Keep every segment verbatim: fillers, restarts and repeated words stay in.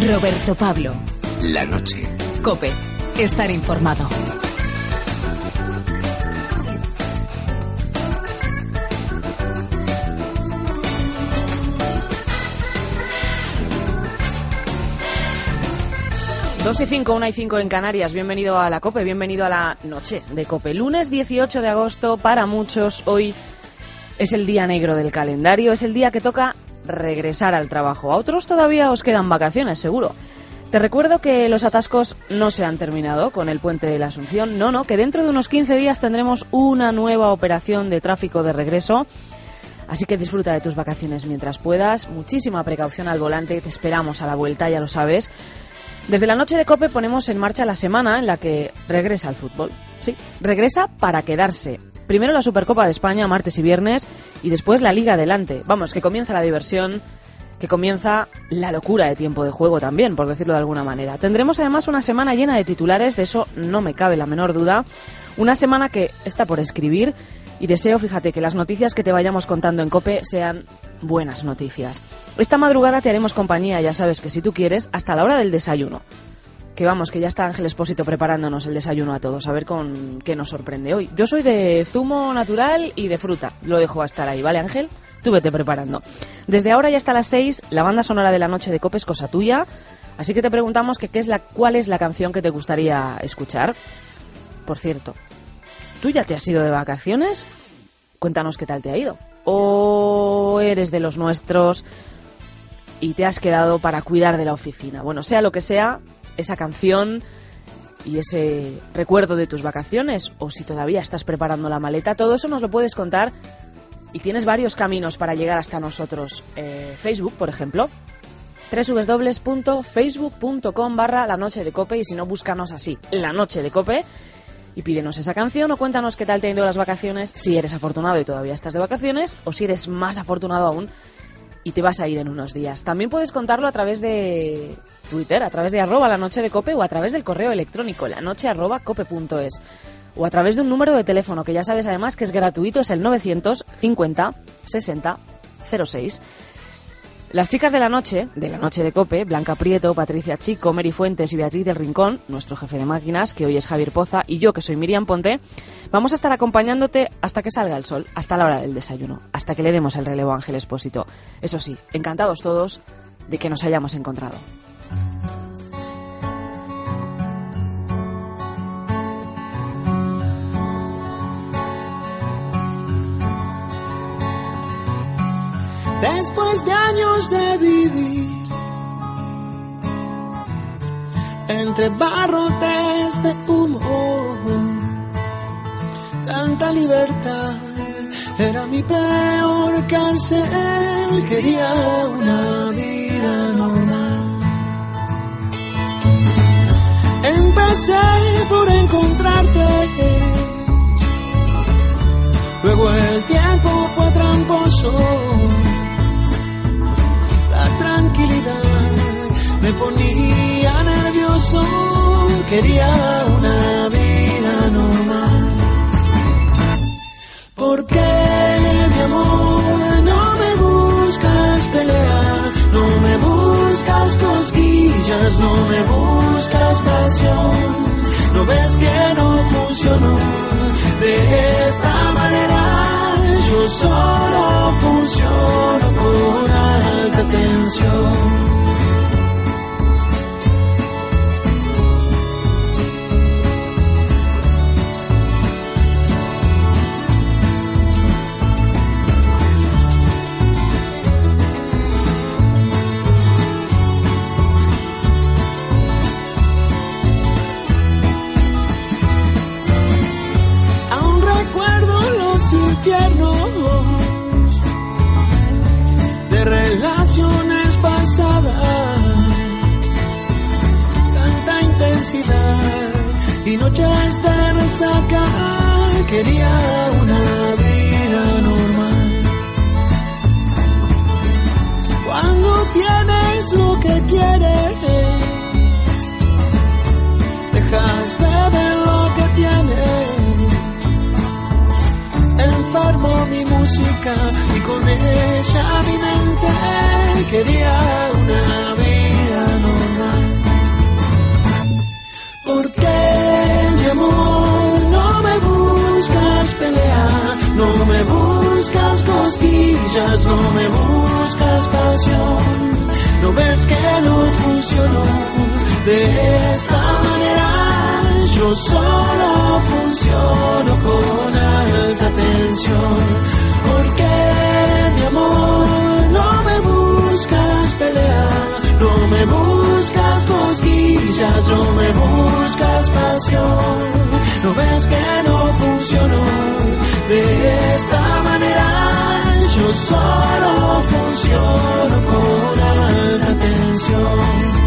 Roberto Pablo. La noche. COPE. Estar informado. Dos y cinco, una y cinco en Canarias. Bienvenido a la COPE, bienvenido a la noche de COPE. Lunes dieciocho de agosto, para muchos hoy es el día negro del calendario, es el día que toca regresar al trabajo. A otros todavía os quedan vacaciones, seguro. Te recuerdo que los atascos no se han terminado con el puente de la Asunción. No, no, que dentro de unos quince días tendremos una nueva operación de tráfico de regreso. Así que disfruta de tus vacaciones mientras puedas. Muchísima precaución al volante, te esperamos a la vuelta, ya lo sabes. Desde la noche de COPE ponemos en marcha la semana en la que regresa el fútbol. Sí, regresa para quedarse. Primero la Supercopa de España, martes y viernes, y después la Liga adelante. Vamos, que comienza la diversión, que comienza la locura de tiempo de juego también, por decirlo de alguna manera. Tendremos además una semana llena de titulares, de eso no me cabe la menor duda. Una semana que está por escribir y deseo, fíjate, que las noticias que te vayamos contando en COPE sean buenas noticias. Esta madrugada te haremos compañía, ya sabes que si tú quieres, hasta la hora del desayuno. Que vamos, que ya está Ángel Expósito preparándonos el desayuno a todos, a ver con qué nos sorprende hoy. Yo soy de zumo natural y de fruta, lo dejo a estar ahí, ¿vale, Ángel? Tú vete preparando. Desde ahora y hasta las seis, la banda sonora de la noche de COPE es cosa tuya, así que te preguntamos que qué es la, cuál es la canción que te gustaría escuchar. Por cierto, ¿tú ya te has ido de vacaciones? Cuéntanos qué tal te ha ido. ¿O eres de los nuestros y te has quedado para cuidar de la oficina? Bueno, sea lo que sea, esa canción y ese recuerdo de tus vacaciones, o si todavía estás preparando la maleta, todo eso nos lo puedes contar y tienes varios caminos para llegar hasta nosotros. Eh, Facebook, por ejemplo, doble u doble u doble u punto facebook punto com barra la noche de COPE, y si no, búscanos así, La Noche de COPE, y pídenos esa canción o cuéntanos qué tal te han ido las vacaciones, si eres afortunado y todavía estás de vacaciones, o si eres más afortunado aún y te vas a ir en unos días. También puedes contarlo a través de Twitter, a través de arroba la noche de COPE, o a través del correo electrónico lanoche arroba cope punto es, o a través de un número de teléfono que ya sabes además que es gratuito, es el novecientos cincuenta sesenta cero seis. Las chicas de la noche, de la noche de COPE, Blanca Prieto, Patricia Chico, Mary Fuentes y Beatriz del Rincón, nuestro jefe de máquinas, que hoy es Javier Poza, y yo, que soy Miriam Ponte, vamos a estar acompañándote hasta que salga el sol, hasta la hora del desayuno, hasta que le demos el relevo a Ángel Expósito. Eso sí, encantados todos de que nos hayamos encontrado. Después de años de vivir entre barrotes de humo, tanta libertad era mi peor cárcel. Quería una vida normal. Empecé por encontrarte, luego el tiempo fue tramposo. La tranquilidad me ponía nervioso, quería una vida normal. ¿Por qué, mi amor, no me buscas pelea? No me buscas cosquillas, no me buscas pasión. ¿No ves que no funcionó de esta manera? Yo solo funciono con alta tensión. Aún recuerdo los infiernos de relaciones pasadas, tanta intensidad y noches de resaca. Quería una vida normal. Cuando tienes lo que quieres, dejas de ver lo que tienes. Enfermo mi música y con ella mi mente. Quería una vida normal. cosquillas, no me buscas pasión. No ves que no funcionó de esta manera. Yo solo funciono con alta tensión. Porque mi amor, no me buscas pelea, no me buscas cosquillas, no me buscas pasión. No ves que no funcionó de esta manera. Yo solo funciono con alta tensión.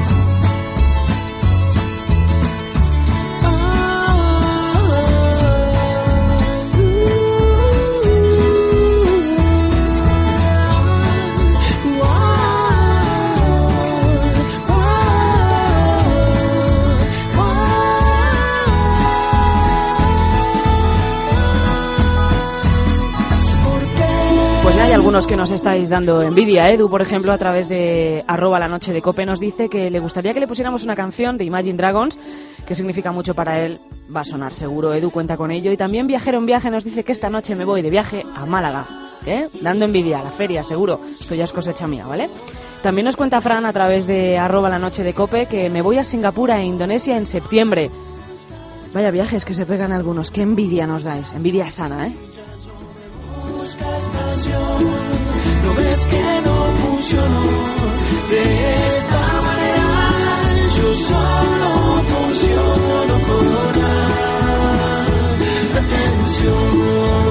Hay algunos que nos estáis dando envidia. Edu, por ejemplo, a través de arroba la noche de Cope, nos dice que le gustaría que le pusiéramos una canción de Imagine Dragons, que significa mucho para él. Va a sonar seguro, Edu cuenta con ello. Y también Viajero en Viaje nos dice que esta noche me voy de viaje a Málaga, ¿eh? Dando envidia a la feria, seguro. Esto ya es cosecha mía, ¿vale? También nos cuenta Fran a través de arroba la noche de Cope que me voy a Singapur e Indonesia en septiembre. Vaya viajes que se pegan algunos. Qué envidia nos dais. Envidia sana, ¿eh? No ves que no funcionó de esta manera. Yo solo funciono con atención.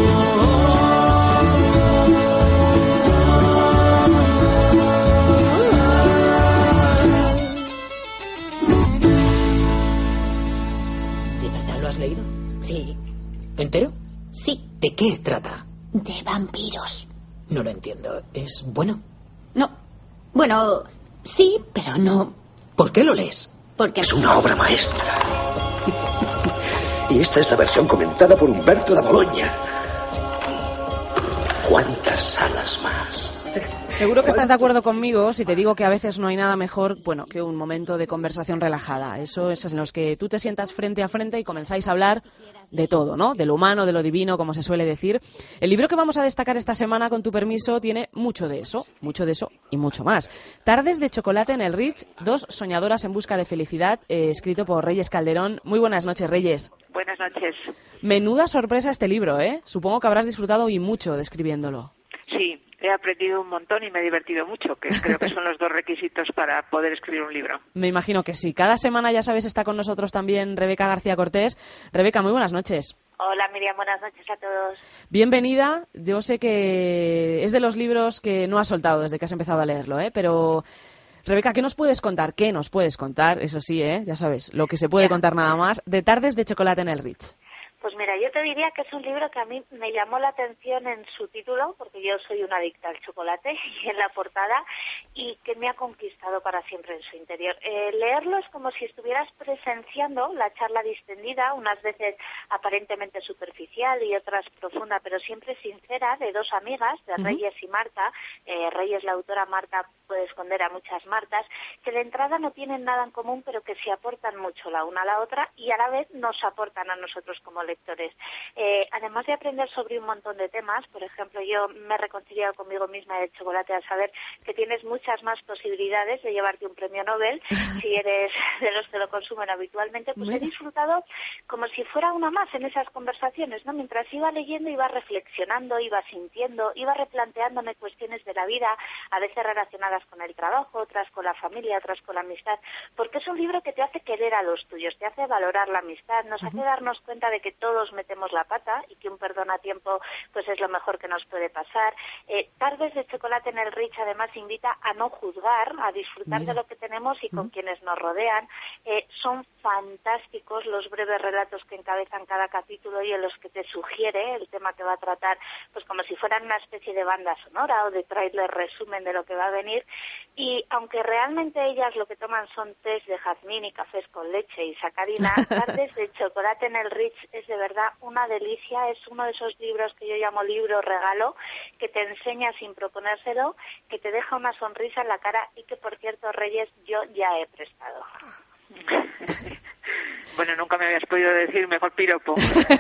¿De verdad lo has leído? Sí. ¿Entero? Sí. ¿De qué trata? De vampiros. No lo entiendo. ¿Es bueno? No. Bueno, sí, pero no. ¿Por qué lo lees? Porque es una obra maestra. Y esta es la versión comentada por Humberto da Bologna. ¿Cuántas salas más? Seguro que estás de acuerdo conmigo si te digo que a veces no hay nada mejor, bueno, que un momento de conversación relajada. Eso es en los que tú te sientas frente a frente y comenzáis a hablar de todo, ¿no? De lo humano, de lo divino, como se suele decir. El libro que vamos a destacar esta semana, con tu permiso, tiene mucho de eso, mucho de eso y mucho más. Tardes de chocolate en el Ritz, dos soñadoras en busca de felicidad, eh, escrito por Reyes Calderón. Muy buenas noches, Reyes. Buenas noches. Menuda sorpresa este libro, ¿eh? Supongo que habrás disfrutado y mucho de escribiéndolo. Sí, he aprendido un montón y me he divertido mucho, que creo que son los dos requisitos para poder escribir un libro. Me imagino que sí. Cada semana, ya sabes, está con nosotros también Rebeca García Cortés. Rebeca, muy buenas noches. Hola Miriam, buenas noches a todos. Bienvenida. Yo sé que es de los libros que no has soltado desde que has empezado a leerlo, ¿eh? Pero, Rebeca, ¿qué nos puedes contar? ¿Qué nos puedes contar? Eso sí, ¿eh? Ya sabes, lo que se puede contar nada más, de Tardes de chocolate en el Ritz. Pues mira, yo te diría que es un libro que a mí me llamó la atención en su título, porque yo soy una adicta al chocolate, y en la portada, y que me ha conquistado para siempre en su interior. Eh, leerlo es como si estuvieras presenciando la charla distendida, unas veces aparentemente superficial y otras profunda, pero siempre sincera, de dos amigas, de uh-huh. Reyes y Marta. Eh, Reyes, la autora, Marta puede esconder a muchas Martas, que de entrada no tienen nada en común, pero que se aportan mucho la una a la otra y a la vez nos aportan a nosotros como lectores. Eh, además de aprender sobre un montón de temas, por ejemplo, yo me he reconciliado conmigo misma del chocolate al saber que tienes muchas más posibilidades de llevarte un premio Nobel si eres de los que lo consumen habitualmente, pues he disfrutado como si fuera una más en esas conversaciones, ¿no? Mientras iba leyendo, iba reflexionando, iba sintiendo, iba replanteándome cuestiones de la vida, a veces relacionadas con el trabajo, otras con la familia, otras con la amistad, porque es un libro que te hace querer a los tuyos, te hace valorar la amistad, nos hace darnos cuenta de que todos metemos la pata y que un perdón a tiempo pues es lo mejor que nos puede pasar. Eh, Tardes de chocolate en el Ritz además invita a no juzgar, a disfrutar Mira. de lo que tenemos y con uh-huh. quienes nos rodean. Eh, son fantásticos los breves relatos que encabezan cada capítulo y en los que te sugiere el tema que va a tratar, pues como si fueran una especie de banda sonora o de tráiler resumen de lo que va a venir. Y aunque realmente ellas lo que toman son tés de jazmín y cafés con leche y sacarina, Tardes de chocolate en el Ritz es de verdad una delicia, es uno de esos libros que yo llamo libro regalo, que te enseña sin proponérselo, que te deja una sonrisa en la cara y que, por cierto, Reyes, yo ya he prestado. Bueno, nunca me habías podido decir mejor piropo.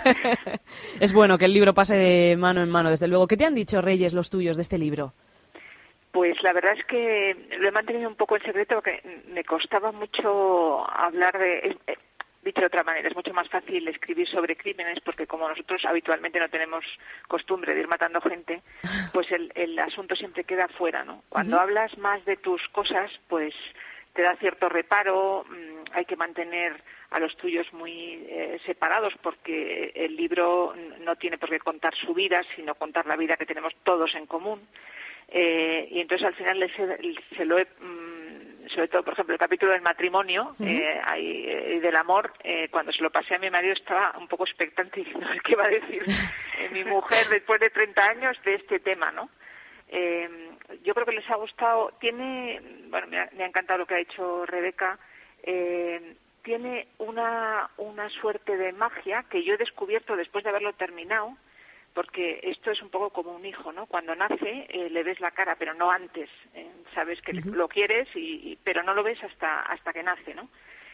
Es bueno que el libro pase de mano en mano, desde luego. ¿Qué te han dicho, Reyes, los tuyos de este libro? Pues la verdad es que lo he mantenido un poco en secreto porque me costaba mucho hablar de... Eh, dicho de otra manera, es mucho más fácil escribir sobre crímenes porque como nosotros habitualmente no tenemos costumbre de ir matando gente, pues el, el asunto siempre queda fuera, ¿no? Cuando uh-huh. hablas más de tus cosas, pues te da cierto reparo, mmm, hay que mantener a los tuyos muy eh, separados porque el libro no tiene por qué contar su vida, sino contar la vida que tenemos todos en común. Eh, y entonces al final les he, se lo he, mmm, sobre todo por ejemplo el capítulo del matrimonio uh-huh. eh, ahí, eh, del amor, eh, cuando se lo pasé a mi marido estaba un poco expectante diciendo qué va a decir eh, mi mujer después de treinta años de este tema, ¿no? Eh, yo creo que les ha gustado, tiene, bueno, me ha, me ha encantado lo que ha hecho Rebeca, eh, tiene una, una suerte de magia que yo he descubierto después de haberlo terminado, porque esto es un poco como un hijo, ¿no? Cuando nace eh, le ves la cara, pero no antes. Eh, sabes que uh-huh. lo quieres, y, y, pero no lo ves hasta hasta que nace, ¿no?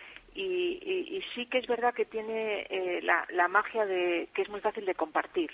Y, y, y sí que es verdad que tiene eh, la, la magia de que es muy fácil de compartir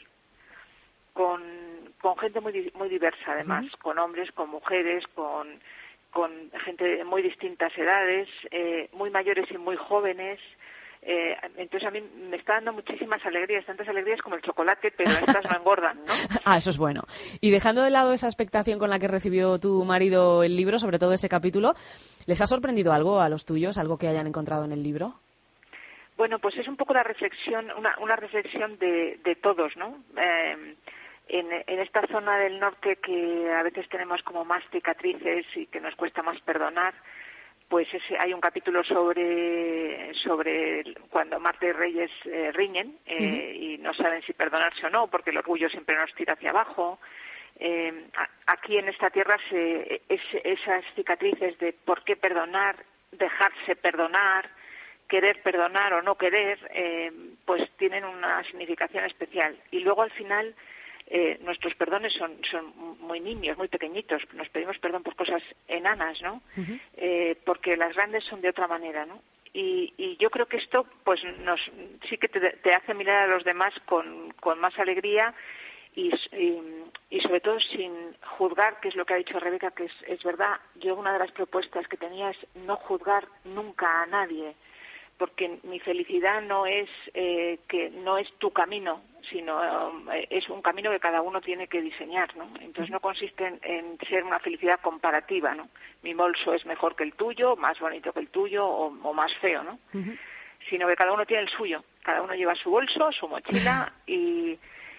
con, con gente muy muy diversa, además, uh-huh. con hombres, con mujeres, con con gente de muy distintas edades, eh, muy mayores y muy jóvenes. Eh, entonces a mí me está dando muchísimas alegrías, tantas alegrías como el chocolate, pero estas no engordan, ¿no? Ah, eso es bueno. Y dejando de lado esa expectación con la que recibió tu marido el libro, sobre todo ese capítulo, ¿les ha sorprendido algo a los tuyos, algo que hayan encontrado en el libro? Bueno, pues es un poco la reflexión, una, una reflexión de, de todos, ¿no? Eh, en, en esta zona del norte que a veces tenemos como más cicatrices y que nos cuesta más perdonar, pues ese, hay un capítulo sobre sobre cuando Marta y Reyes eh, riñen eh, uh-huh. y no saben si perdonarse o no, porque el orgullo siempre nos tira hacia abajo. Eh, aquí en esta tierra se, es, esas cicatrices de por qué perdonar, dejarse perdonar, querer perdonar o no querer, eh, pues tienen una significación especial. Y luego al final Eh, nuestros perdones son, son muy niños, muy pequeñitos. Nos pedimos perdón por cosas enanas, ¿no? Uh-huh. Eh, porque las grandes son de otra manera, ¿no? Y, y yo creo que esto, pues, nos sí que te, te hace mirar a los demás con, con más alegría y, y, y sobre todo sin juzgar, que es lo que ha dicho Rebeca, que es, es verdad. Yo una de las propuestas que tenía es no juzgar nunca a nadie, porque mi felicidad no es eh, que no es tu camino, sino eh, es un camino que cada uno tiene que diseñar, ¿no? Entonces no consiste en, en ser una felicidad comparativa, ¿no? Mi bolso es mejor que el tuyo, más bonito que el tuyo o, o más feo, ¿no? Uh-huh. Sino que cada uno tiene el suyo, cada uno lleva su bolso, su mochila y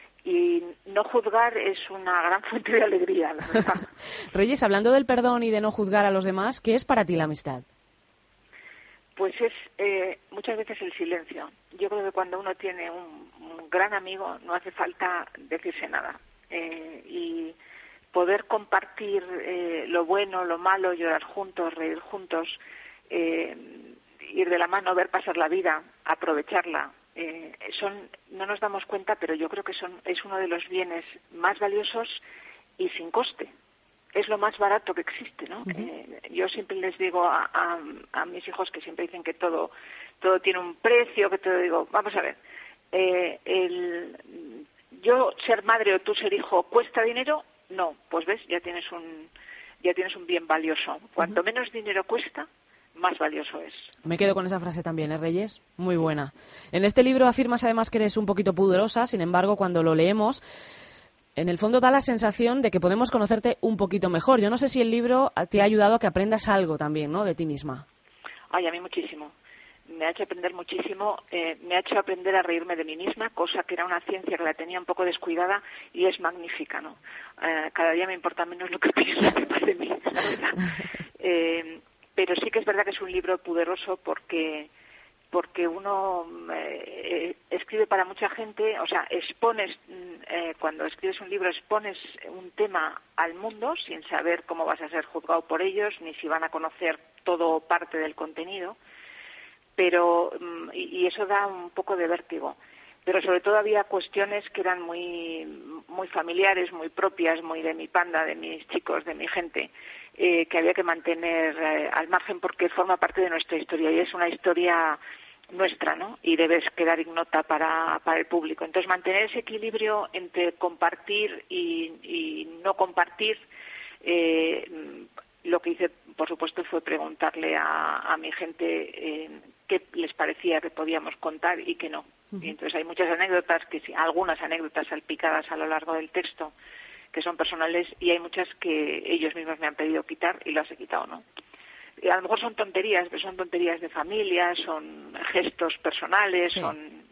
y no juzgar es una gran fuente de alegría, la verdad. Reyes, hablando del perdón y de no juzgar a los demás, ¿qué es para ti la amistad? Pues es eh, muchas veces el silencio. Yo creo que cuando uno tiene un, un gran amigo no hace falta decirse nada. Eh, y poder compartir eh, lo bueno, lo malo, llorar juntos, reír juntos, eh, ir de la mano, ver pasar la vida, aprovecharla. Eh, son, no nos damos cuenta, pero yo creo que son es uno de los bienes más valiosos y sin coste. Es lo más barato que existe, ¿no? Uh-huh. Eh, yo siempre les digo a, a, a mis hijos que siempre dicen que todo todo tiene un precio, que todo digo, vamos a ver, eh, el, yo ser madre o tú ser hijo cuesta dinero, no, pues ves, ya tienes un ya tienes un bien valioso. Cuanto uh-huh. menos dinero cuesta, más valioso es. Me quedo con esa frase también, ¿eh, Reyes? Muy buena. En este libro afirmas además que eres un poquito pudorosa, sin embargo, cuando lo leemos, en el fondo da la sensación de que podemos conocerte un poquito mejor. Yo no sé si el libro te ha ayudado a que aprendas algo también, ¿no?, de ti misma. Ay, a mí muchísimo. Me ha hecho aprender muchísimo. Eh, me ha hecho aprender a reírme de mí misma, cosa que era una ciencia que la tenía un poco descuidada y es magnífica, ¿no? Eh, cada día me importa menos lo que pienso de mí, la verdad. Eh, pero sí que es verdad que es un libro poderoso porque... porque uno eh, escribe para mucha gente, o sea, expones, eh, cuando escribes un libro expones un tema al mundo sin saber cómo vas a ser juzgado por ellos, ni si van a conocer todo parte del contenido, pero y, y eso da un poco de vértigo. pero sobre todo había cuestiones que eran muy, muy familiares, muy propias, muy de mi panda, de mis chicos, de mi gente, eh, que había que mantener eh, al margen porque forma parte de nuestra historia y es una historia nuestra, ¿no? Y debes quedar ignota para, para el público. Entonces, mantener ese equilibrio entre compartir y, y no compartir, eh, lo que hice, por supuesto, fue preguntarle a, a mi gente eh, qué les parecía que podíamos contar y qué no. Uh-huh. Y entonces hay muchas anécdotas, que sí, algunas anécdotas salpicadas a lo largo del texto, que son personales, y hay muchas que ellos mismos me han pedido quitar y las he quitado, ¿no? Y a lo mejor son tonterías, pero son tonterías de familia, son gestos personales, sí. son...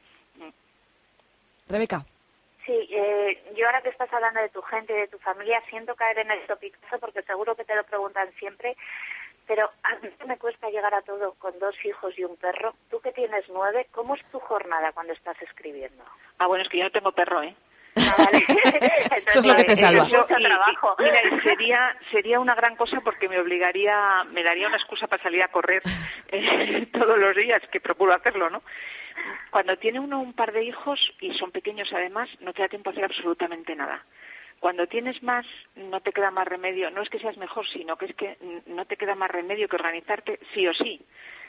Rebeca. Sí, eh, yo ahora que estás hablando de tu gente y de tu familia, siento caer en el topicazo porque seguro que te lo preguntan siempre, pero a mí me cuesta llegar a todo con dos hijos y un perro. Tú que tienes nueve, ¿cómo es tu jornada cuando estás escribiendo? Ah, bueno, es que yo no tengo perro, ¿eh? Ah, vale. Entonces, eso es lo que te salva. Es mucho trabajo. Y, y, mira, sería, sería una gran cosa porque me obligaría, me daría una excusa para salir a correr eh, todos los días, que procuro hacerlo, ¿no? Cuando tiene uno un par de hijos, y son pequeños además, no te da tiempo a hacer absolutamente nada. Cuando tienes más, no te queda más remedio, no es que seas mejor, sino que es que no te queda más remedio que organizarte sí o sí.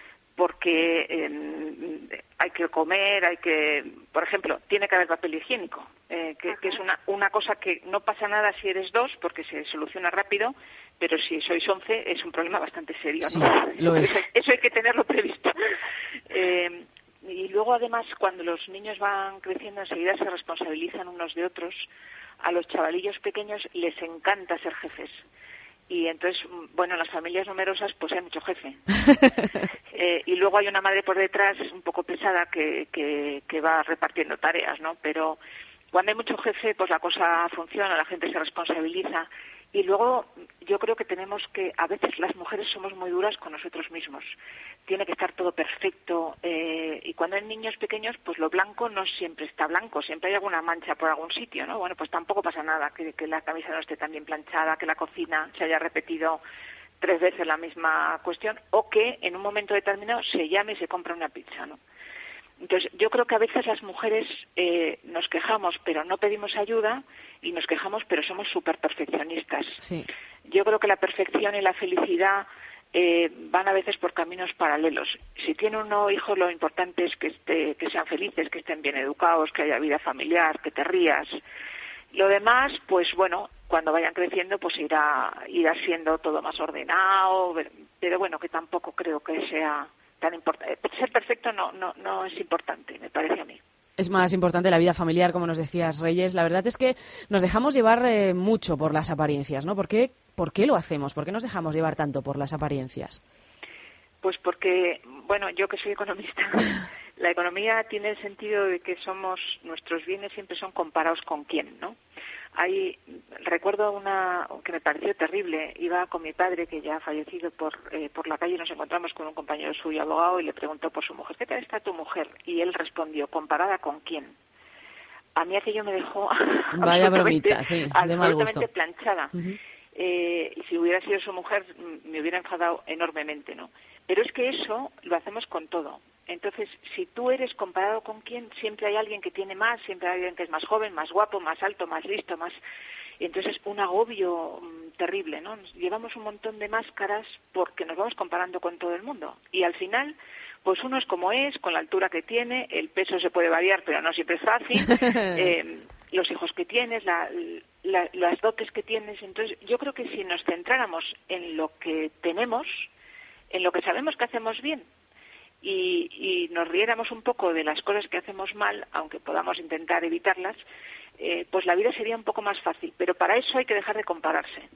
Porque eh, hay que comer, hay que, por ejemplo, tiene que haber papel higiénico, eh, que, que es una, una cosa que no pasa nada si eres dos, porque se soluciona rápido, pero si sois once es un problema bastante serio, ¿no? Sí, lo es. Eso, eso hay que tenerlo previsto. Eh, y luego, además, cuando los niños van creciendo, enseguida se responsabilizan unos de otros. A los chavalillos pequeños les encanta ser jefes. Y entonces, bueno, en las familias numerosas pues hay mucho jefe. eh, y luego hay una madre por detrás un poco pesada que, que, que va repartiendo tareas, ¿no? Pero cuando hay mucho jefe, pues la cosa funciona, la gente se responsabiliza. Y luego yo creo que tenemos que, a veces las mujeres somos muy duras con nosotros mismos. Tiene que estar todo perfecto. Eh, y cuando hay niños pequeños, pues lo blanco no siempre está blanco. Siempre hay alguna mancha por algún sitio, ¿no? Bueno, pues tampoco pasa nada que, que la camisa no esté tan bien planchada, que la cocina se haya repetido tres veces la misma cuestión, o que en un momento determinado se llame y se compra una pizza, ¿no? Entonces, yo creo que a veces las mujeres eh, nos quejamos, pero no pedimos ayuda, y nos quejamos, pero somos súper perfeccionistas. Sí. Yo creo que la perfección y la felicidad eh, van a veces por caminos paralelos. Si tiene uno hijos, lo importante es que, esté, que sean felices, que estén bien educados, que haya vida familiar, que te rías. Lo demás, pues bueno, cuando vayan creciendo, pues irá, irá siendo todo más ordenado, pero bueno, que tampoco creo que sea tan importante. Ser perfecto no, no, no es importante, me parece a mí. Es más importante la vida familiar, como nos decías, Reyes. La verdad es que nos dejamos llevar eh, mucho por las apariencias, ¿no? ¿Por qué, ¿Por qué lo hacemos? ¿Por qué nos dejamos llevar tanto por las apariencias? Pues porque, bueno, yo que soy economista, la economía tiene el sentido de que somos, nuestros bienes siempre son comparados con quién, ¿no? Hay, recuerdo una que me pareció terrible. Iba con mi padre, que ya ha fallecido, por eh, por la calle, y nos encontramos con un compañero suyo, abogado, y le preguntó por su mujer. ¿Qué tal está tu mujer? Y él respondió, ¿comparada con quién? A mí aquello me dejó Vaya bromita, sí, de mal gusto. absolutamente planchada. Uh-huh. Eh, y si hubiera sido su mujer, me hubiera enfadado enormemente, ¿no? Pero es que eso lo hacemos con todo. Entonces, si tú eres comparado con quién, siempre hay alguien que tiene más, siempre hay alguien que es más joven, más guapo, más alto, más listo, más... Y entonces es un agobio um, terrible, ¿no? Nos llevamos un montón de máscaras porque nos vamos comparando con todo el mundo. Y al final, pues uno es como es, con la altura que tiene, el peso se puede variar, pero no siempre es fácil, eh, los hijos que tienes, la, la, las dotes que tienes. Entonces, yo creo que si nos centráramos en lo que tenemos, en lo que sabemos que hacemos bien, Y, y nos riéramos un poco de las cosas que hacemos mal, aunque podamos intentar evitarlas, eh, pues la vida sería un poco más fácil. Pero para eso hay que dejar de compararse.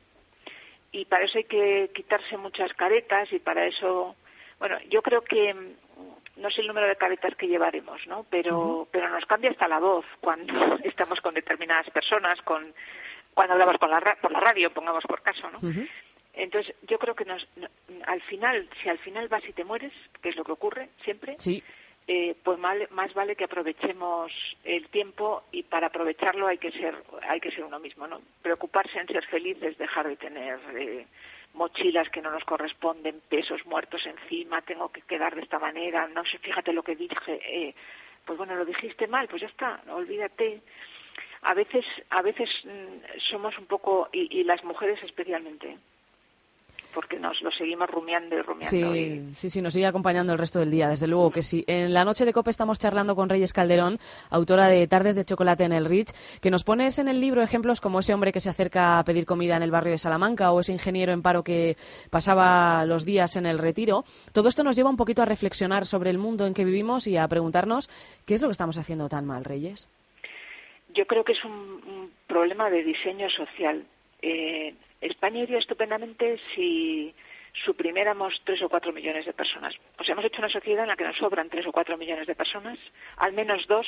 Y para eso hay que quitarse muchas caretas, y para eso, bueno, yo creo que, no sé el número de caretas que llevaremos, ¿no? Pero, uh-huh. pero nos cambia hasta la voz cuando estamos con determinadas personas, con cuando hablamos con la, por la radio, pongamos por caso, ¿no? Uh-huh. Entonces, yo creo que nos, no, al final, si al final vas y te mueres, que es lo que ocurre siempre, sí. eh, pues mal, más vale que aprovechemos el tiempo, y para aprovecharlo hay que ser hay que ser uno mismo, ¿no? Preocuparse en ser felices, dejar de tener eh, mochilas que no nos corresponden, pesos muertos encima, tengo que quedar de esta manera, no sé, fíjate lo que dije, eh, pues bueno, lo dijiste mal, pues ya está, olvídate. A veces, a veces somos un poco, y, y las mujeres especialmente, porque nos lo seguimos rumiando y rumiando. Sí, y... sí, sí, nos sigue acompañando el resto del día, desde luego que sí. En la noche de COPE estamos charlando con Reyes Calderón, autora de Tardes de chocolate en el Rich, que nos pones en el libro ejemplos como ese hombre que se acerca a pedir comida en el barrio de Salamanca o ese ingeniero en paro que pasaba los días en el Retiro. Todo esto nos lleva un poquito a reflexionar sobre el mundo en que vivimos y a preguntarnos qué es lo que estamos haciendo tan mal, Reyes. Yo creo que es un, un problema de diseño social. Eh, España iría estupendamente si suprimiéramos tres o cuatro millones de personas. O sea, hemos hecho una sociedad en la que nos sobran tres o cuatro millones de personas, al menos dos,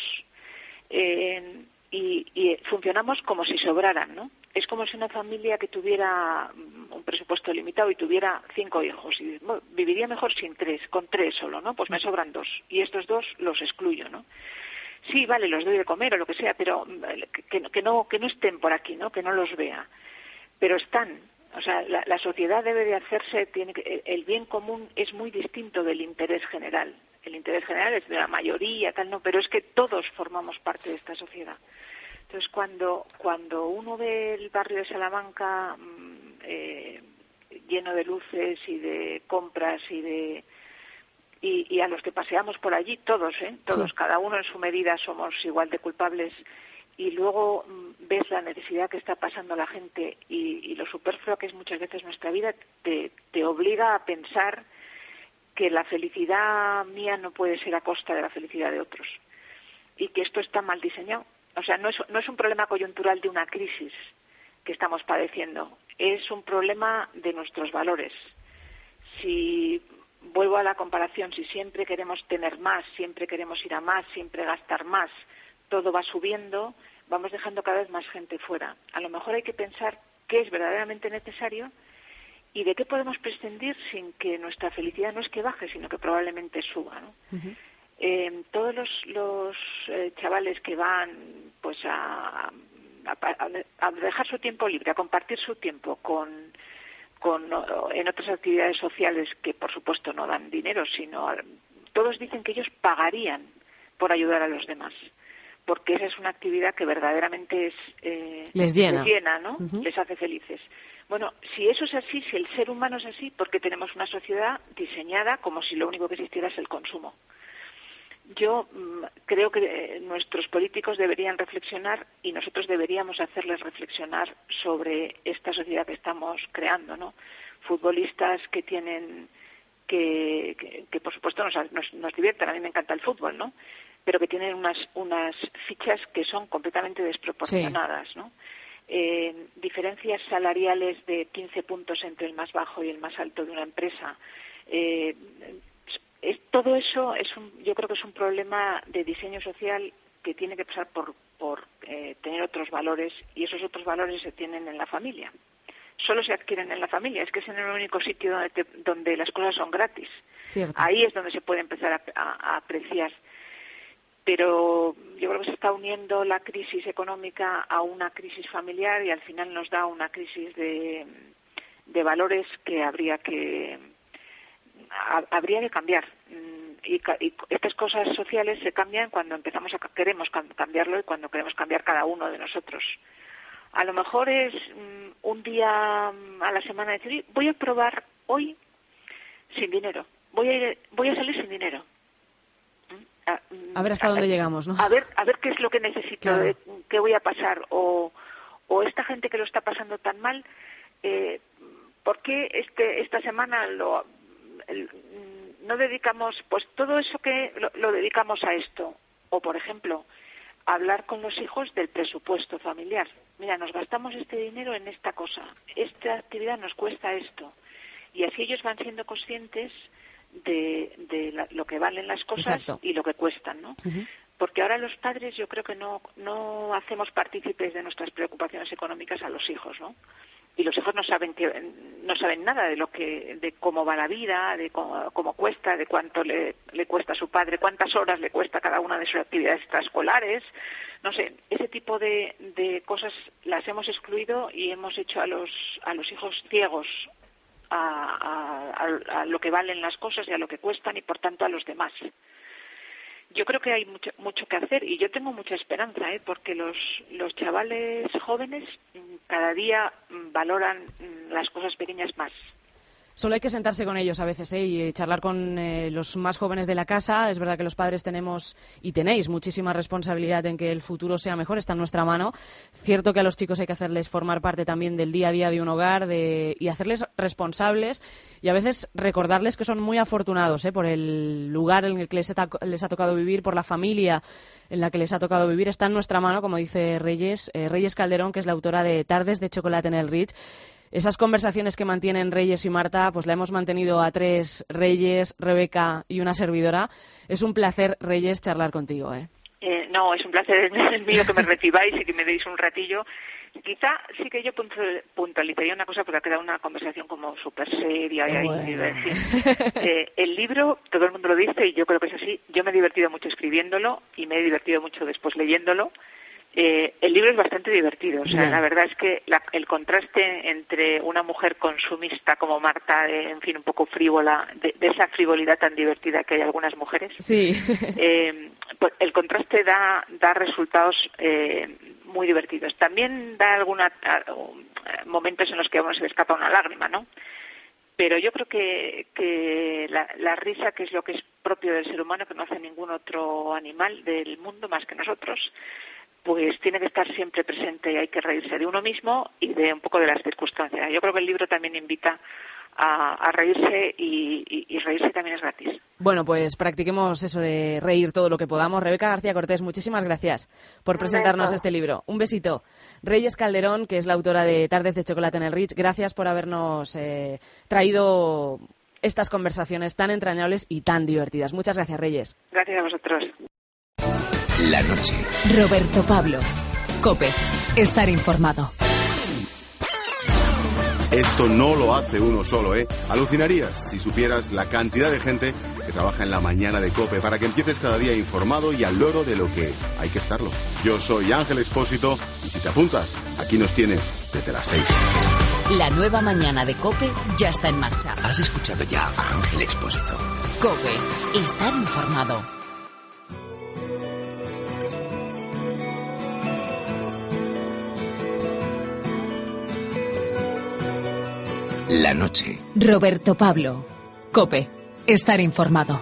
eh, y, y funcionamos como si sobraran, ¿no? Es como si una familia que tuviera un presupuesto limitado y tuviera cinco hijos, y bueno, viviría mejor sin tres, con tres solo, ¿no? Pues me sobran dos, y estos dos los excluyo, ¿no? Sí, vale, los doy de comer o lo que sea, pero que, que, no, que no estén por aquí, ¿no? Que no los vea. Pero están, o sea, la, la sociedad debe de hacerse, tiene que, el bien común es muy distinto del interés general. El interés general es de la mayoría, tal, no, pero es que todos formamos parte de esta sociedad. Entonces, cuando cuando uno ve el barrio de Salamanca eh, lleno de luces y de compras y de y, y a los que paseamos por allí, todos, ¿eh? Todos, sí. Cada uno en su medida somos igual de culpables. Y luego ves la necesidad que está pasando la gente y, y lo superfluo que es muchas veces nuestra vida, te, te obliga a pensar que la felicidad mía no puede ser a costa de la felicidad de otros y que esto está mal diseñado. O sea, no es, no es un problema coyuntural de una crisis que estamos padeciendo, es un problema de nuestros valores. Si vuelvo a la comparación, si siempre queremos tener más, siempre queremos ir a más, siempre gastar más, todo va subiendo, vamos dejando cada vez más gente fuera. A lo mejor hay que pensar qué es verdaderamente necesario y de qué podemos prescindir sin que nuestra felicidad no es que baje, sino que probablemente suba, ¿no? Uh-huh. Eh, todos los, los eh, chavales que van pues a, a, a dejar su tiempo libre, a compartir su tiempo con, con en otras actividades sociales que por supuesto no dan dinero, sino todos dicen que ellos pagarían por ayudar a los demás, porque esa es una actividad que verdaderamente es eh, les llena, les llena, ¿no? Uh-huh. Les hace felices. Bueno, si eso es así, si el ser humano es así, ¿por qué tenemos una sociedad diseñada como si lo único que existiera es el consumo? Yo mmm, creo que eh, nuestros políticos deberían reflexionar y nosotros deberíamos hacerles reflexionar sobre esta sociedad que estamos creando, ¿no? Futbolistas que tienen que, que, que por supuesto nos, nos, nos divierten, a mí me encanta el fútbol, ¿no? Pero que tienen unas unas fichas que son completamente desproporcionadas, sí. ¿no? Eh, diferencias salariales de quince puntos entre el más bajo y el más alto de una empresa. Eh, es, todo eso es un, yo creo que es un problema de diseño social que tiene que pasar por, por eh, tener otros valores, y esos otros valores se tienen en la familia. Solo se adquieren en la familia, es que es en el único sitio donde, te, donde las cosas son gratis. Cierto. Ahí es donde se puede empezar a, a, a apreciar. Pero yo creo que se está uniendo la crisis económica a una crisis familiar y al final nos da una crisis de, de valores que habría que a, habría que cambiar. Y, y estas cosas sociales se cambian cuando empezamos a queremos cambiarlo y cuando queremos cambiar cada uno de nosotros. A lo mejor es um, un día a la semana decir, voy a probar hoy sin dinero, voy a ir, voy a salir sin dinero. A, a ver hasta a, dónde llegamos, ¿no? A ver, a ver qué es lo que necesito, claro. de, qué voy a pasar, o, o esta gente que lo está pasando tan mal, eh, ¿por qué este, esta semana lo, el, no dedicamos, pues todo eso que lo, lo dedicamos a esto? O, por ejemplo, hablar con los hijos del presupuesto familiar. Mira, nos gastamos este dinero en esta cosa, esta actividad nos cuesta esto, y así ellos van siendo conscientes de, de la, lo que valen las cosas. Exacto. Y lo que cuestan, ¿no? Uh-huh. Porque ahora los padres yo creo que no no hacemos partícipes de nuestras preocupaciones económicas a los hijos, ¿no? Y los hijos no saben que no saben nada de lo que de cómo va la vida, de cómo, cómo cuesta, de cuánto le, le cuesta a su padre, cuántas horas le cuesta cada una de sus actividades extraescolares. No sé, ese tipo de, de cosas las hemos excluido y hemos hecho a los a los hijos ciegos A, a, a lo que valen las cosas y a lo que cuestan y por tanto a los demás. yo creo que hay mucho, mucho que hacer y yo tengo mucha esperanza, ¿eh? Porque los, los chavales jóvenes cada día valoran las cosas pequeñas más. Solo hay que sentarse con ellos a veces, ¿eh? Y charlar con eh, los más jóvenes de la casa. Es verdad que los padres tenemos y tenéis muchísima responsabilidad en que el futuro sea mejor, está en nuestra mano. Cierto que a los chicos hay que hacerles formar parte también del día a día de un hogar de, y hacerles responsables y a veces recordarles que son muy afortunados, ¿eh? Por el lugar en el que les ha, les ha tocado vivir, por la familia en la que les ha tocado vivir. Está en nuestra mano, como dice Reyes, eh, Reyes Calderón, que es la autora de Tardes de chocolate en el Ritz. Esas conversaciones que mantienen Reyes y Marta, pues la hemos mantenido a tres, Reyes, Rebeca y una servidora. Es un placer, Reyes, charlar contigo, ¿eh? Eh, no, es un placer el mío que me recibáis y que me deis un ratillo. Quizá sí que yo puntualizaría una cosa porque ha quedado una conversación como súper seria y bueno. ahí, decir. Eh, el libro, todo el mundo lo dice y yo creo que es así. Yo me he divertido mucho escribiéndolo y me he divertido mucho después leyéndolo. Eh, el libro es bastante divertido, o sea, Bien. La verdad es que la, el contraste entre una mujer consumista como Marta, de, en fin, un poco frívola, de, de esa frivolidad tan divertida que hay algunas mujeres, sí. eh, pues el contraste da, da resultados eh, muy divertidos. También da algunos momentos en los que a uno se le escapa una lágrima, ¿no? Pero yo creo que, que la, la risa, que es lo que es propio del ser humano, que no hace ningún otro animal del mundo más que nosotros, pues tiene que estar siempre presente y hay que reírse de uno mismo y de un poco de las circunstancias. Yo creo que el libro también invita a, a reírse y, y, y reírse también es gratis. Bueno, pues practiquemos eso de reír todo lo que podamos. Rebeca García Cortés, muchísimas gracias por presentarnos este libro. Un besito. Reyes Calderón, que es la autora de Tardes de chocolate en el Ritz, gracias por habernos eh, traído estas conversaciones tan entrañables y tan divertidas. Muchas gracias, Reyes. Gracias a vosotros. La noche. Roberto Pablo. COPE. Estar informado. Esto no lo hace uno solo, ¿eh? Alucinarías si supieras la cantidad de gente que trabaja en la mañana de COPE para que empieces cada día informado y al loro de lo que hay que estarlo. Yo soy Ángel Expósito y si te apuntas, aquí nos tienes desde las seis. La nueva mañana de COPE ya está en marcha. ¿Has escuchado ya a Ángel Expósito? COPE. Estar informado. La noche. Roberto Pablo. COPE. Estar informado.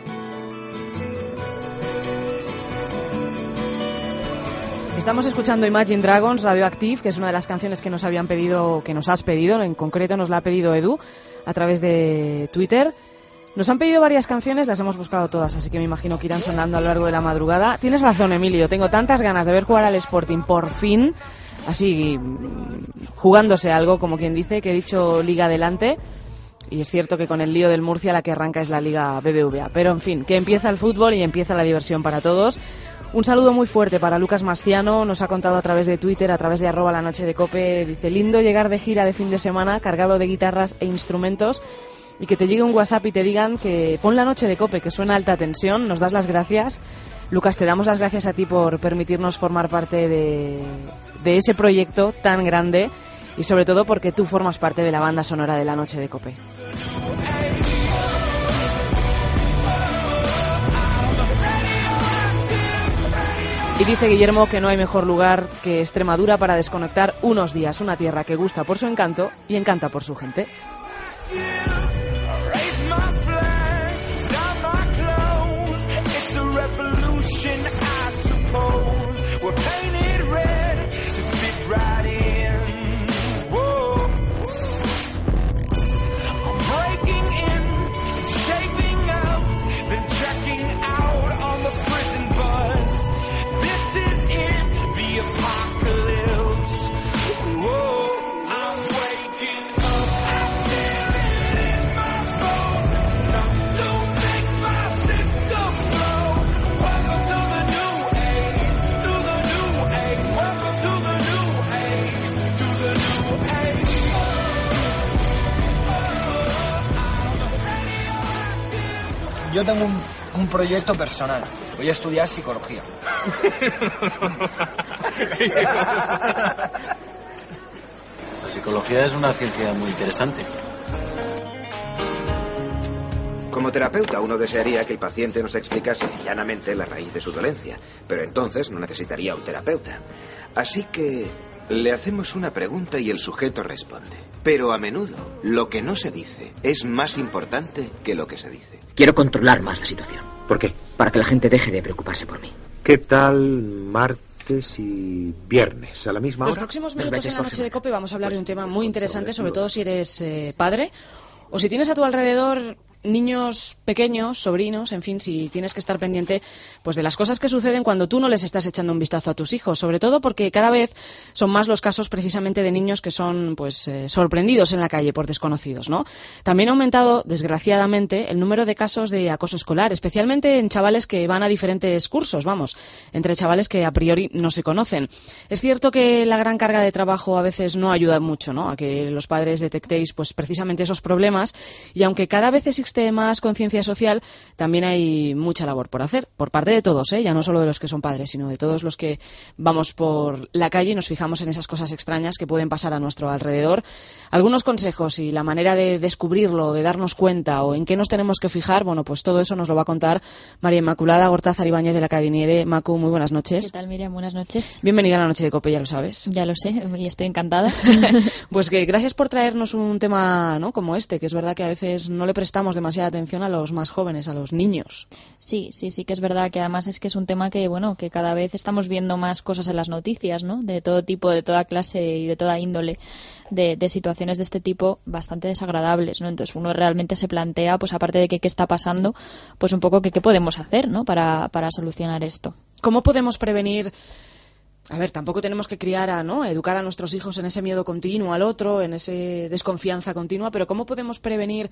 Estamos escuchando Imagine Dragons, Radioactive, que es una de las canciones que nos habían pedido, que nos has pedido, en concreto nos la ha pedido Edu a través de Twitter. Nos han pedido varias canciones, las hemos buscado todas, así que me imagino que irán sonando a lo largo de la madrugada. Tienes razón, Emilio, tengo tantas ganas de ver jugar al Sporting, por fin, así jugándose algo, como quien dice, que he dicho liga adelante. Y es cierto que con el lío del Murcia la que arranca es la Liga B B V A. Pero en fin, que empieza el fútbol y empieza la diversión para todos. Un saludo muy fuerte para Lucas Mastiano, nos ha contado a través de Twitter, a través de arroba la noche de COPE, dice, lindo llegar de gira de fin de semana cargado de guitarras e instrumentos y que te llegue un WhatsApp y te digan que pon la noche de COPE, que suena alta tensión, nos das las gracias. Lucas, te damos las gracias a ti por permitirnos formar parte de, de ese proyecto tan grande y sobre todo porque tú formas parte de la banda sonora de la noche de COPE. Y dice Guillermo que no hay mejor lugar que Extremadura para desconectar unos días, una tierra que gusta por su encanto y encanta por su gente. Yo tengo un, un proyecto personal. Voy a estudiar psicología. La psicología es una ciencia muy interesante. Como terapeuta, uno desearía que el paciente nos explicase llanamente la raíz de su dolencia, pero entonces no necesitaría un terapeuta. Así que le hacemos una pregunta y el sujeto responde. Pero a menudo, lo que no se dice es más importante que lo que se dice. Quiero controlar más la situación. ¿Por qué? Para que la gente deje de preocuparse por mí. ¿Qué tal martes y viernes a la misma hora? Los próximos minutos en la noche de COPE vamos a hablar de un tema muy interesante, sobre todo si eres eh, padre o si tienes a tu alrededor niños pequeños, sobrinos, en fin, si tienes que estar pendiente pues de las cosas que suceden cuando tú no les estás echando un vistazo a tus hijos, sobre todo porque cada vez son más los casos precisamente de niños que son pues eh, sorprendidos en la calle por desconocidos, ¿no? También ha aumentado, desgraciadamente, el número de casos de acoso escolar, especialmente en chavales que van a diferentes cursos, vamos, entre chavales que a priori no se conocen. Es cierto que la gran carga de trabajo a veces no ayuda mucho, ¿no?, a que los padres detectéis pues precisamente esos problemas, y aunque cada vez existe más conciencia social, también hay mucha labor por hacer, por parte de todos, ¿eh? Ya no solo de los que son padres, sino de todos los que vamos por la calle y nos fijamos en esas cosas extrañas que pueden pasar a nuestro alrededor. Algunos consejos y la manera de descubrirlo, de darnos cuenta o en qué nos tenemos que fijar, bueno, pues todo eso nos lo va a contar María Inmaculada Gortázar Ibáñez de la Cadiniere. Macu, muy buenas noches. ¿Qué tal, Miriam? Buenas noches. Bienvenida a la noche de COPE, ya lo sabes. Ya lo sé, y estoy encantada. Pues que gracias por traernos un tema, ¿no?, como este, que es verdad que a veces no le prestamos demasiada atención a los más jóvenes, a los niños. Sí, sí, sí que es verdad que además es que es un tema que, bueno, que cada vez estamos viendo más cosas en las noticias, ¿no?, de todo tipo, de toda clase y de toda índole, de, de situaciones de este tipo bastante desagradables, ¿no? Entonces uno realmente se plantea, pues aparte de que qué está pasando, pues un poco que qué podemos hacer, ¿no?, para, para solucionar esto. ¿Cómo podemos prevenir? A ver, tampoco tenemos que criar a, ¿no?, educar a nuestros hijos en ese miedo continuo al otro, en esa desconfianza continua, pero ¿cómo podemos prevenir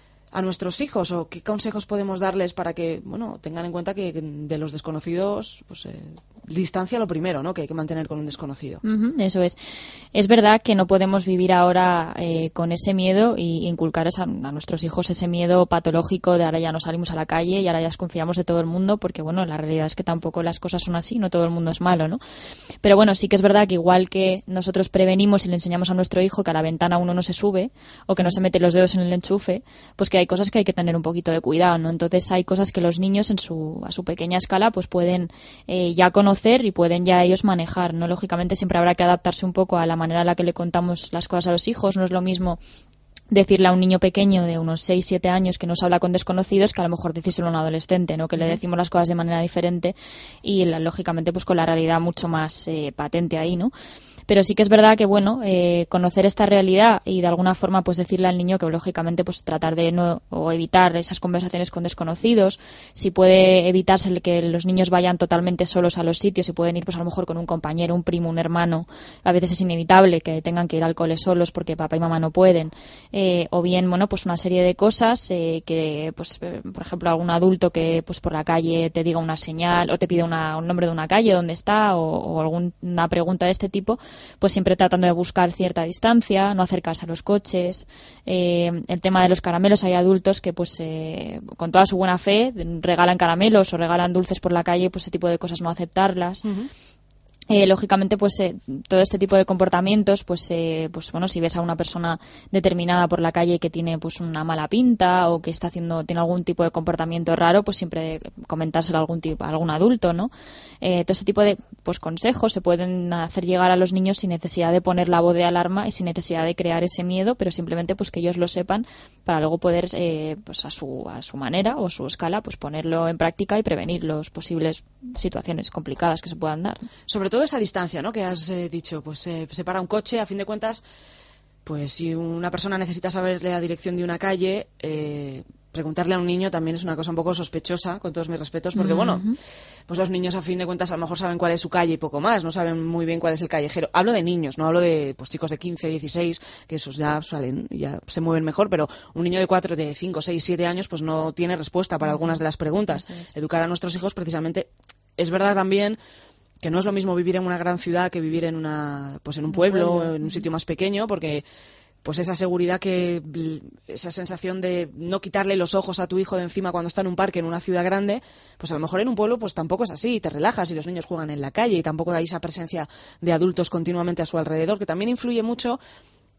a nuestros hijos, o qué consejos podemos darles para que, bueno, tengan en cuenta que de los desconocidos, pues eh, distancia lo primero, ¿no?, que hay que mantener con un desconocido? Uh-huh, eso es. Es verdad que no podemos vivir ahora eh, con ese miedo y inculcar a, a nuestros hijos ese miedo patológico de ahora ya no salimos a la calle y ahora ya desconfiamos de todo el mundo, porque bueno, la realidad es que tampoco las cosas son así, no todo el mundo es malo, ¿no? Pero bueno, sí que es verdad que igual que nosotros prevenimos y le enseñamos a nuestro hijo que a la ventana uno no se sube o que no se mete los dedos en el enchufe, pues que hay cosas que hay que tener un poquito de cuidado, ¿no? Entonces hay cosas que los niños en su, a su pequeña escala pues pueden eh, ya conocer y pueden ya ellos manejar, ¿no? Lógicamente siempre habrá que adaptarse un poco a la manera en la que le contamos las cosas a los hijos. No es lo mismo decirle a un niño pequeño de unos seis siete años que no se habla con desconocidos que a lo mejor decírselo a un adolescente, ¿no?, que le decimos las cosas de manera diferente y la, lógicamente pues con la realidad mucho más eh, patente ahí, ¿no? Pero sí que es verdad que, bueno, eh, conocer esta realidad y de alguna forma pues decirle al niño que lógicamente pues tratar de no o evitar esas conversaciones con desconocidos, si puede evitarse el que los niños vayan totalmente solos a los sitios y pueden ir pues a lo mejor con un compañero, un primo, un hermano, a veces es inevitable que tengan que ir al cole solos porque papá y mamá no pueden, eh, o bien, bueno, pues una serie de cosas eh, que, pues eh, por ejemplo, algún adulto que pues por la calle te diga una señal o te pide una, un nombre de una calle, dónde está, o, o alguna pregunta de este tipo, pues siempre tratando de buscar cierta distancia, no acercarse a los coches. Eh, el tema de los caramelos, hay adultos que pues eh, con toda su buena fe regalan caramelos o regalan dulces por la calle, pues ese tipo de cosas no aceptarlas. Uh-huh. Eh, lógicamente, pues eh, todo este tipo de comportamientos, pues, eh, pues bueno, si ves a una persona determinada por la calle que tiene pues una mala pinta o que está haciendo, tiene algún tipo de comportamiento raro, pues siempre comentárselo a algún tipo, a algún adulto, ¿no? Eh, todo ese tipo de pues consejos se pueden hacer llegar a los niños sin necesidad de poner la voz de alarma y sin necesidad de crear ese miedo, pero simplemente pues que ellos lo sepan para luego poder, eh, pues a su a su manera o su escala, pues ponerlo en práctica y prevenir las posibles situaciones complicadas que se puedan dar. Sobre todo esa distancia, ¿no?, que has eh, dicho, pues eh, se para un coche, a fin de cuentas, pues si una persona necesita saber la dirección de una calle, eh, preguntarle a un niño también es una cosa un poco sospechosa, con todos mis respetos, porque uh-huh. bueno, pues los niños a fin de cuentas a lo mejor saben cuál es su calle y poco más, no saben muy bien cuál es el callejero. Hablo de niños, no hablo de pues chicos de quince, dieciséis, que esos ya salen, ya se mueven mejor, pero un niño de cuatro, de cinco, seis, siete años pues no tiene respuesta para algunas de las preguntas. Es. Educar a nuestros hijos precisamente, es verdad también que no es lo mismo vivir en una gran ciudad que vivir en una pues en un pueblo, pueblo. en un sitio más pequeño, porque pues esa seguridad, que esa sensación de no quitarle los ojos a tu hijo de encima cuando está en un parque en una ciudad grande, pues a lo mejor en un pueblo pues tampoco es así, te relajas y los niños juegan en la calle y tampoco hay esa presencia de adultos continuamente a su alrededor, que también influye mucho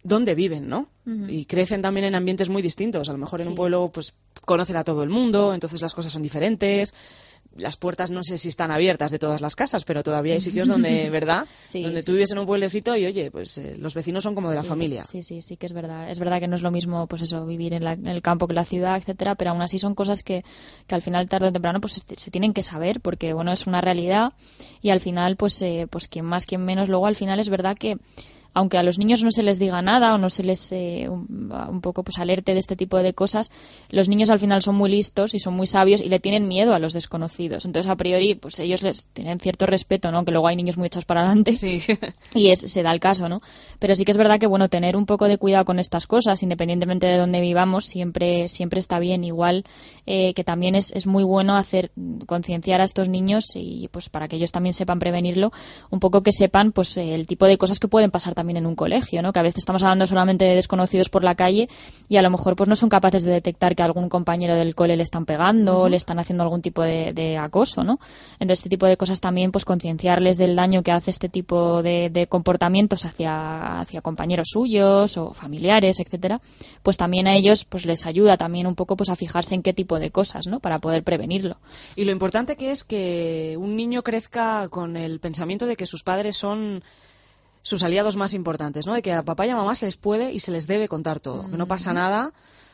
dónde viven, ¿no? Uh-huh. Y crecen también en ambientes muy distintos. A lo mejor en sí. un pueblo pues conocen a todo el mundo, entonces las cosas son diferentes. Las puertas no sé si están abiertas de todas las casas, pero todavía hay sitios donde, ¿verdad? Sí, donde sí. tú vives en un pueblecito y, oye, pues eh, los vecinos son como de la sí, familia. Sí, sí, sí que es verdad. Es verdad que no es lo mismo, pues eso, vivir en, la, en el campo que en la ciudad, etcétera, pero aún así son cosas que, que al final, tarde o temprano, pues se, se tienen que saber, porque, bueno, es una realidad y al final, pues, eh, pues quien más, quien menos, luego al final es verdad que aunque a los niños no se les diga nada o no se les eh, un, un poco pues alerte de este tipo de cosas, los niños al final son muy listos y son muy sabios y le tienen miedo a los desconocidos. Entonces, a priori, pues ellos les tienen cierto respeto, ¿no? Que luego hay niños muy echados para adelante sí. y es, se da el caso, ¿no? Pero sí que es verdad que, bueno, tener un poco de cuidado con estas cosas, independientemente de dónde vivamos, siempre siempre está bien. Igual eh, que también es, es muy bueno hacer concienciar a estos niños y pues para que ellos también sepan prevenirlo, un poco que sepan pues eh, el tipo de cosas que pueden pasar también en un colegio, ¿no? Que a veces estamos hablando solamente de desconocidos por la calle y a lo mejor pues no son capaces de detectar que a algún compañero del cole le están pegando uh-huh. o le están haciendo algún tipo de, de acoso, ¿no? Entonces este tipo de cosas también pues concienciarles del daño que hace este tipo de, de comportamientos hacia, hacia compañeros suyos o familiares, etcétera, pues también a ellos pues les ayuda también un poco pues a fijarse en qué tipo de cosas, ¿no? Para poder prevenirlo. Y lo importante que es que un niño crezca con el pensamiento de que sus padres son sus aliados más importantes, ¿no? De que a papá y a mamá se les puede y se les debe contar todo, mm-hmm. que no pasa nada,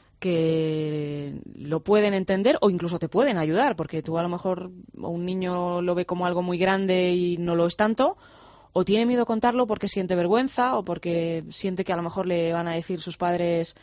que lo pueden entender o incluso te pueden ayudar, porque tú a lo mejor un niño lo ve como algo muy grande y no lo es tanto, o tiene miedo a contarlo porque siente vergüenza o porque siente que a lo mejor le van a decir sus padres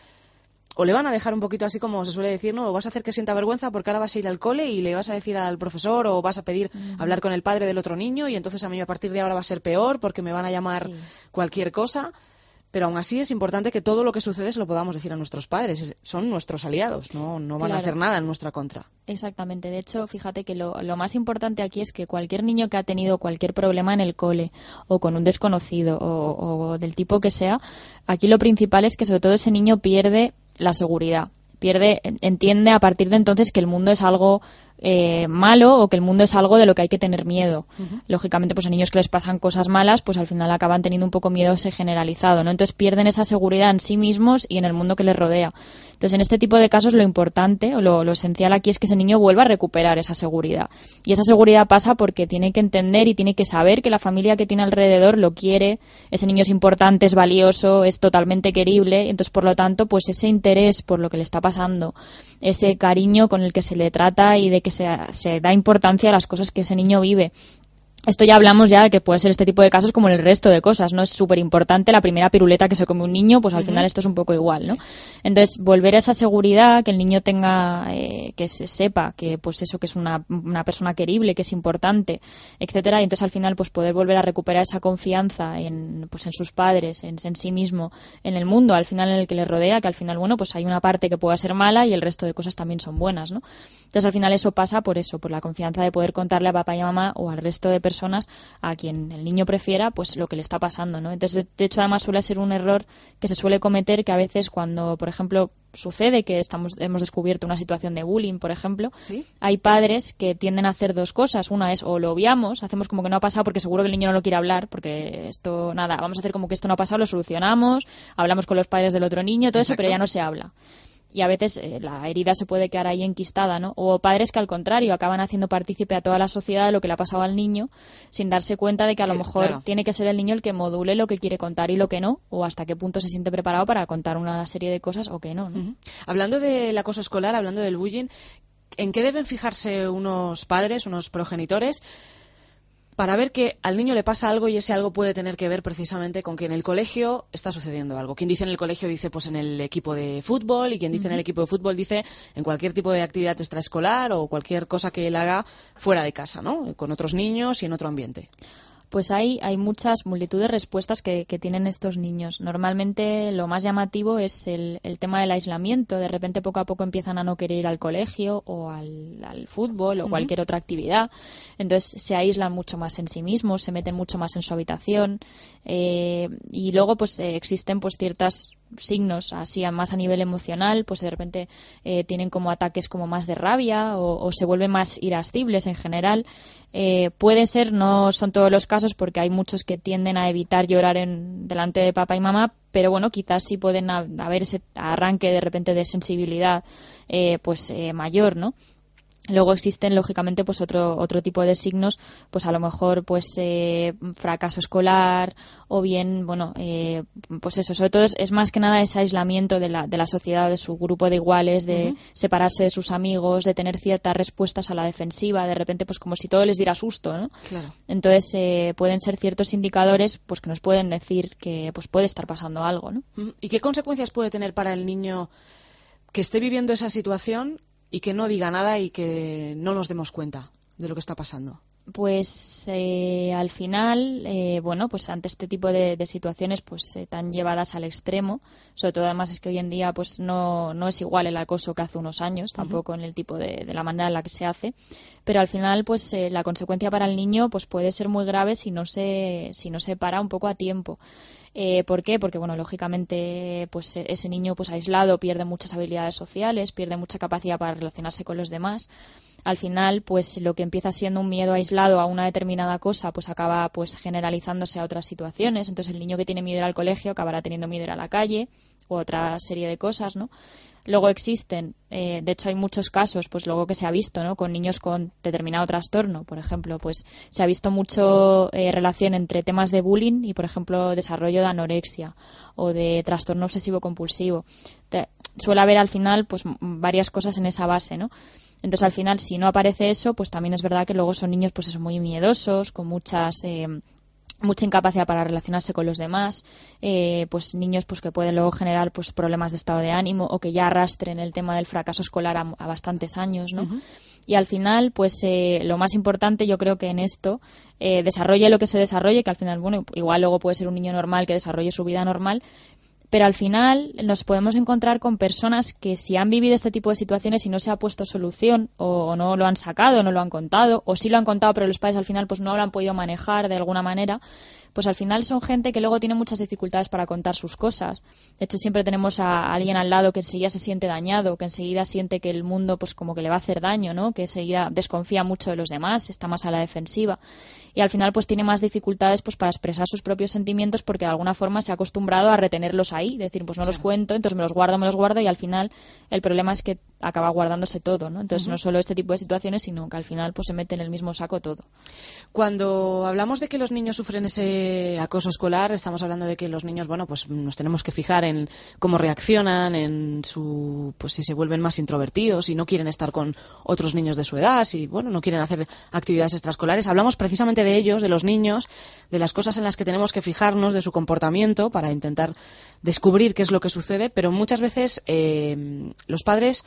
o le van a dejar un poquito así como se suele decir, ¿no? O vas a hacer que sienta vergüenza porque ahora vas a ir al cole y le vas a decir al profesor o vas a pedir uh-huh. hablar con el padre del otro niño y entonces a mí a partir de ahora va a ser peor porque me van a llamar sí. cualquier cosa. Pero aún así es importante que todo lo que sucede se lo podamos decir a nuestros padres. Son nuestros aliados, no, no van claro. a hacer nada en nuestra contra. Exactamente. De hecho, fíjate que lo, lo más importante aquí es que cualquier niño que ha tenido cualquier problema en el cole o con un desconocido o, o del tipo que sea, aquí lo principal es que sobre todo ese niño pierde la seguridad. Pierde, entiende a partir de entonces que el mundo es algo eh, malo o que el mundo es algo de lo que hay que tener miedo. Uh-huh. Lógicamente, pues a niños que les pasan cosas malas, pues al final acaban teniendo un poco miedo ese generalizado, ¿no? Entonces pierden esa seguridad en sí mismos y en el mundo que les rodea. Entonces, en este tipo de casos lo importante o lo, lo esencial aquí es que ese niño vuelva a recuperar esa seguridad. Y esa seguridad pasa porque tiene que entender y tiene que saber que la familia que tiene alrededor lo quiere, ese niño es importante, es valioso, es totalmente querible. Entonces, por lo tanto, pues ese interés por lo que le está pasando, ese cariño con el que se le trata y de que se, se da importancia a las cosas que ese niño vive. Esto ya hablamos ya de que puede ser este tipo de casos como el resto de cosas, ¿no? Es súper importante la primera piruleta que se come un niño, pues al uh-huh. final esto es un poco igual, ¿no? Sí. Entonces, volver a esa seguridad, que el niño tenga, eh, que se sepa que pues eso, que es una, una persona querible, que es importante, etcétera, y entonces al final pues poder volver a recuperar esa confianza en, pues en sus padres, en, en sí mismo, en el mundo, al final en el que les rodea, que al final, bueno, pues hay una parte que pueda ser mala y el resto de cosas también son buenas, ¿no? Entonces al final eso pasa por eso, por la confianza de poder contarle a papá y a mamá o al resto de personas personas a quien el niño prefiera pues lo que le está pasando, ¿no? Entonces, de hecho, además suele ser un error que se suele cometer, que a veces cuando, por ejemplo, sucede que estamos hemos descubierto una situación de bullying, por ejemplo, ¿sí? Hay padres que tienden a hacer dos cosas. Una es o lo obviamos, hacemos como que no ha pasado porque seguro que el niño no lo quiere hablar, porque esto, nada, vamos a hacer como que esto no ha pasado, lo solucionamos, hablamos con los padres del otro niño, todo Exacto. eso, pero ya no se habla. Y a veces eh, la herida se puede quedar ahí enquistada, ¿no? O padres que al contrario acaban haciendo partícipe a toda la sociedad de lo que le ha pasado al niño sin darse cuenta de que a lo mejor claro. tiene que ser el niño el que module lo que quiere contar y lo que no, o hasta qué punto se siente preparado para contar una serie de cosas o que no, ¿no? Uh-huh. Hablando del acoso escolar, hablando del bullying, ¿en qué deben fijarse unos padres, unos progenitores, para ver que al niño le pasa algo y ese algo puede tener que ver precisamente con que en el colegio está sucediendo algo? Quien dice en el colegio dice pues en el equipo de fútbol, y quien dice uh-huh. en el equipo de fútbol dice en cualquier tipo de actividad extraescolar o cualquier cosa que él haga fuera de casa, ¿no? Con otros niños y en otro ambiente. Pues hay, hay muchas, multitud de respuestas que, que tienen estos niños. Normalmente lo más llamativo es el, el tema del aislamiento. De repente poco a poco empiezan a no querer ir al colegio o al, al fútbol o uh-huh. cualquier otra actividad. Entonces se aíslan mucho más en sí mismos, se meten mucho más en su habitación. Eh, y luego pues eh, existen pues ciertas signos así más a nivel emocional, pues de repente eh, tienen como ataques como más de rabia o, o se vuelven más irascibles en general. Eh, puede ser, no son todos los casos porque hay muchos que tienden a evitar llorar en delante de papá y mamá, pero bueno, quizás sí pueden ha, haber ese arranque de repente de sensibilidad eh, pues eh, mayor, ¿no? Luego existen, lógicamente, pues otro otro tipo de signos, pues a lo mejor pues eh, fracaso escolar o bien, bueno, eh, pues eso, sobre todo es, es más que nada ese aislamiento de la, de la sociedad, de su grupo de iguales, de uh-huh. separarse de sus amigos, de tener ciertas respuestas a la defensiva, de repente pues como si todo les diera susto, ¿no? Claro. Entonces eh, pueden ser ciertos indicadores pues que nos pueden decir que pues puede estar pasando algo, ¿no? ¿Y qué consecuencias puede tener para el niño que esté viviendo esa situación y que no diga nada y que no nos demos cuenta de lo que está pasando? Pues eh, al final, eh, bueno, pues ante este tipo de, de situaciones pues eh, tan llevadas al extremo, sobre todo además es que hoy en día pues no, no es igual el acoso que hace unos años, tampoco uh-huh. en el tipo de, de la manera en la que se hace, pero al final pues eh, la consecuencia para el niño pues puede ser muy grave si no se, si no se para un poco a tiempo. Eh, ¿Por qué? Porque, bueno, lógicamente, pues ese niño pues aislado pierde muchas habilidades sociales, pierde mucha capacidad para relacionarse con los demás. Al final, pues lo que empieza siendo un miedo aislado a una determinada cosa, pues acaba pues generalizándose a otras situaciones. Entonces, el niño que tiene miedo a ir al colegio acabará teniendo miedo a ir a la calle u otra serie de cosas, ¿no? Luego existen, eh, de hecho hay muchos casos, pues luego que se ha visto, ¿no? Con niños con determinado trastorno, por ejemplo, pues se ha visto mucho eh, relación entre temas de bullying y, por ejemplo, desarrollo de anorexia o de trastorno obsesivo compulsivo. Te, suele haber al final, pues varias cosas en esa base, ¿no? Entonces al final, si no aparece eso, pues también es verdad que luego son niños, pues eso, muy miedosos, con muchas eh, mucha incapacidad para relacionarse con los demás, eh, pues niños pues que pueden luego generar pues problemas de estado de ánimo o que ya arrastren el tema del fracaso escolar a, a bastantes años, ¿no? Uh-huh. Y al final, pues eh, lo más importante yo creo que en esto, eh, desarrolle lo que se desarrolle, que al final, bueno, igual luego puede ser un niño normal que desarrolle su vida normal, pero al final nos podemos encontrar con personas que si han vivido este tipo de situaciones y no se ha puesto solución o, o no lo han sacado, no lo han contado, o sí lo han contado pero los padres al final pues no lo han podido manejar de alguna manera, pues al final son gente que luego tiene muchas dificultades para contar sus cosas. De hecho, siempre tenemos a alguien al lado que enseguida se siente dañado, que enseguida siente que el mundo pues como que le va a hacer daño, ¿no? Que enseguida desconfía mucho de los demás, está más a la defensiva. Y al final pues tiene más dificultades pues para expresar sus propios sentimientos porque de alguna forma se ha acostumbrado a retenerlos ahí, decir pues no los cuento, entonces me los guardo, me los guardo y al final el problema es que acaba guardándose todo, ¿no? Entonces uh-huh. no solo este tipo de situaciones, sino que al final pues se mete en el mismo saco todo. Cuando hablamos de que los niños sufren ese acoso escolar, estamos hablando de que los niños, bueno, pues nos tenemos que fijar en cómo reaccionan, en su, pues si se vuelven más introvertidos, si no quieren estar con otros niños de su edad, si, bueno, no quieren hacer actividades extraescolares. Hablamos precisamente de ellos, de los niños, de las cosas en las que tenemos que fijarnos, de su comportamiento para intentar descubrir qué es lo que sucede, pero muchas veces eh, los padres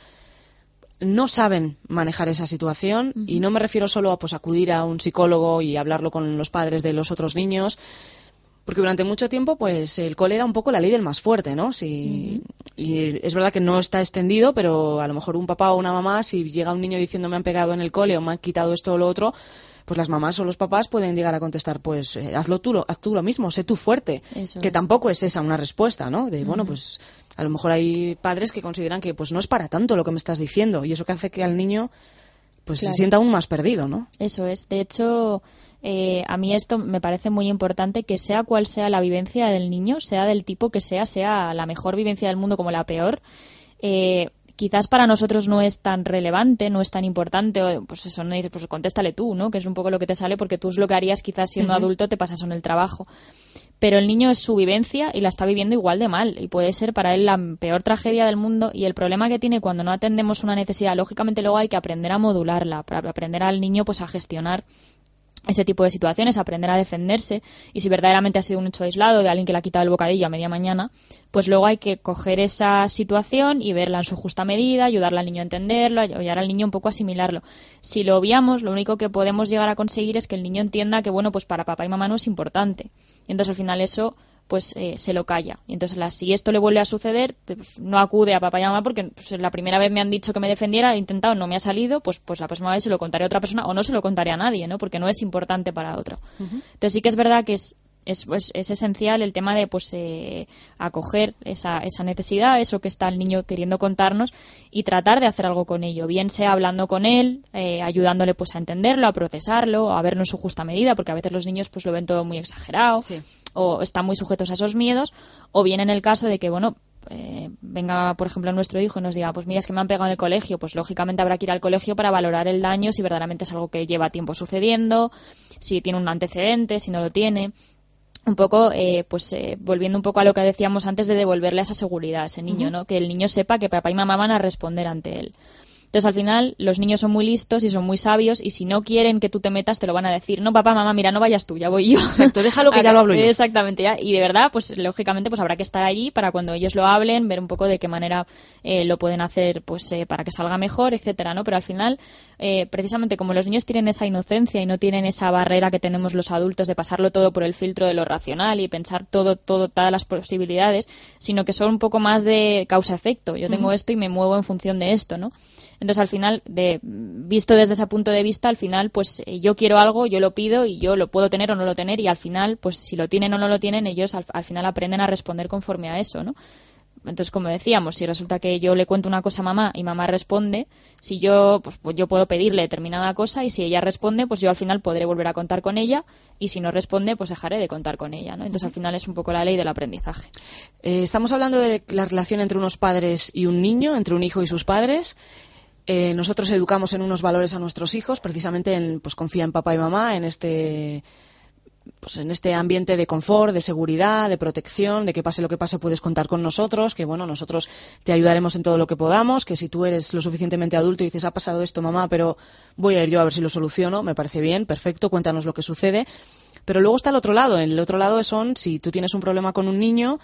no saben manejar esa situación uh-huh. y no me refiero solo a pues acudir a un psicólogo y hablarlo con los padres de los otros niños, porque durante mucho tiempo pues el cole era un poco la ley del más fuerte, ¿no? Si, uh-huh. Y es verdad que no está extendido, pero a lo mejor un papá o una mamá, si llega un niño diciendo me han pegado en el cole o me han quitado esto o lo otro, pues las mamás o los papás pueden llegar a contestar, pues eh, hazlo tú, lo, haz tú lo mismo, sé tú fuerte. Eso que es. Tampoco es esa una respuesta, ¿no? De, uh-huh. bueno, pues a lo mejor hay padres que consideran que pues no es para tanto lo que me estás diciendo y eso que hace que al niño pues claro. se sienta aún más perdido, ¿no? Eso es. De hecho, eh, a mí esto me parece muy importante, que sea cual sea la vivencia del niño, sea del tipo que sea, sea la mejor vivencia del mundo como la peor, eh, quizás para nosotros no es tan relevante, no es tan importante, o pues eso, no dices, pues contéstale tú, ¿no? Que es un poco lo que te sale, porque tú es lo que harías quizás siendo uh-huh. adulto, te pasas en el trabajo. Pero el niño es su vivencia y la está viviendo igual de mal, y puede ser para él la peor tragedia del mundo, y el problema que tiene cuando no atendemos una necesidad, lógicamente luego hay que aprender a modularla, para aprender al niño pues a gestionar ese tipo de situaciones, aprender a defenderse, y si verdaderamente ha sido un hecho aislado de alguien que le ha quitado el bocadillo a media mañana, pues luego hay que coger esa situación y verla en su justa medida, ayudarle al niño a entenderlo, ayudar al niño un poco a asimilarlo. Si lo obviamos, lo único que podemos llegar a conseguir es que el niño entienda que, bueno, pues para papá y mamá no es importante. Y entonces al final eso pues eh, se lo calla. Y entonces la, si esto le vuelve a suceder, pues no acude a papá y a mamá porque pues, la primera vez me han dicho que me defendiera, he intentado, no me ha salido, pues pues la próxima vez se lo contaré a otra persona o no se lo contaré a nadie, ¿no? Porque no es importante para otro. Uh-huh. Entonces sí que es verdad que es es, pues, es esencial el tema de pues eh, acoger esa, esa necesidad, eso que está el niño queriendo contarnos y tratar de hacer algo con ello, bien sea hablando con él, eh, ayudándole pues a entenderlo, a procesarlo, a verlo en su justa medida, porque a veces los niños pues lo ven todo muy exagerado, sí, o están muy sujetos a esos miedos, o bien en el caso de que, bueno, Eh, venga, por ejemplo, nuestro hijo y nos diga, pues mira, es que me han pegado en el colegio, pues lógicamente habrá que ir al colegio para valorar el daño, si verdaderamente es algo que lleva tiempo sucediendo, si tiene un antecedente, si no lo tiene. Un poco, eh, pues eh, volviendo un poco a lo que decíamos antes de devolverle esa seguridad a ese niño, uh-huh. ¿no? Que el niño sepa que papá y mamá van a responder ante él. Entonces, al final, los niños son muy listos y son muy sabios, y si no quieren que tú te metas, te lo van a decir. No, papá, mamá, mira, no vayas tú, ya voy yo. Exacto, déjalo que ya lo hablo yo. Exactamente, ya. Y de verdad, pues lógicamente, pues habrá que estar allí para cuando ellos lo hablen, ver un poco de qué manera eh, lo pueden hacer, pues eh, para que salga mejor, etcétera, ¿no? Pero al final, eh, precisamente como los niños tienen esa inocencia y no tienen esa barrera que tenemos los adultos de pasarlo todo por el filtro de lo racional y pensar todo, todo, todas las posibilidades, sino que son un poco más de causa-efecto. Yo tengo uh-huh. esto y me muevo en función de esto, ¿no? Entonces, al final, de, visto desde ese punto de vista, al final, pues eh, yo quiero algo, yo lo pido y yo lo puedo tener o no lo tener, y al final, pues si lo tienen o no lo tienen, ellos al, al final aprenden a responder conforme a eso, ¿no? Entonces, como decíamos, si resulta que yo le cuento una cosa a mamá y mamá responde, si yo, pues, pues yo puedo pedirle determinada cosa, y si ella responde, pues yo al final podré volver a contar con ella, y si no responde, pues dejaré de contar con ella, ¿no? Entonces, al final es un poco la ley del aprendizaje. Eh, estamos hablando de la relación entre unos padres y un niño, entre un hijo y sus padres. Eh, nosotros educamos en unos valores a nuestros hijos, precisamente en, pues confía en papá y mamá, en este pues en este ambiente de confort, de seguridad, de protección, de que pase lo que pase puedes contar con nosotros, que bueno, nosotros te ayudaremos en todo lo que podamos, que si tú eres lo suficientemente adulto y dices, ha pasado esto, mamá, pero voy a ir yo a ver si lo soluciono, me parece bien, perfecto, cuéntanos lo que sucede. Pero luego está el otro lado, el otro lado son, si tú tienes un problema con un niño,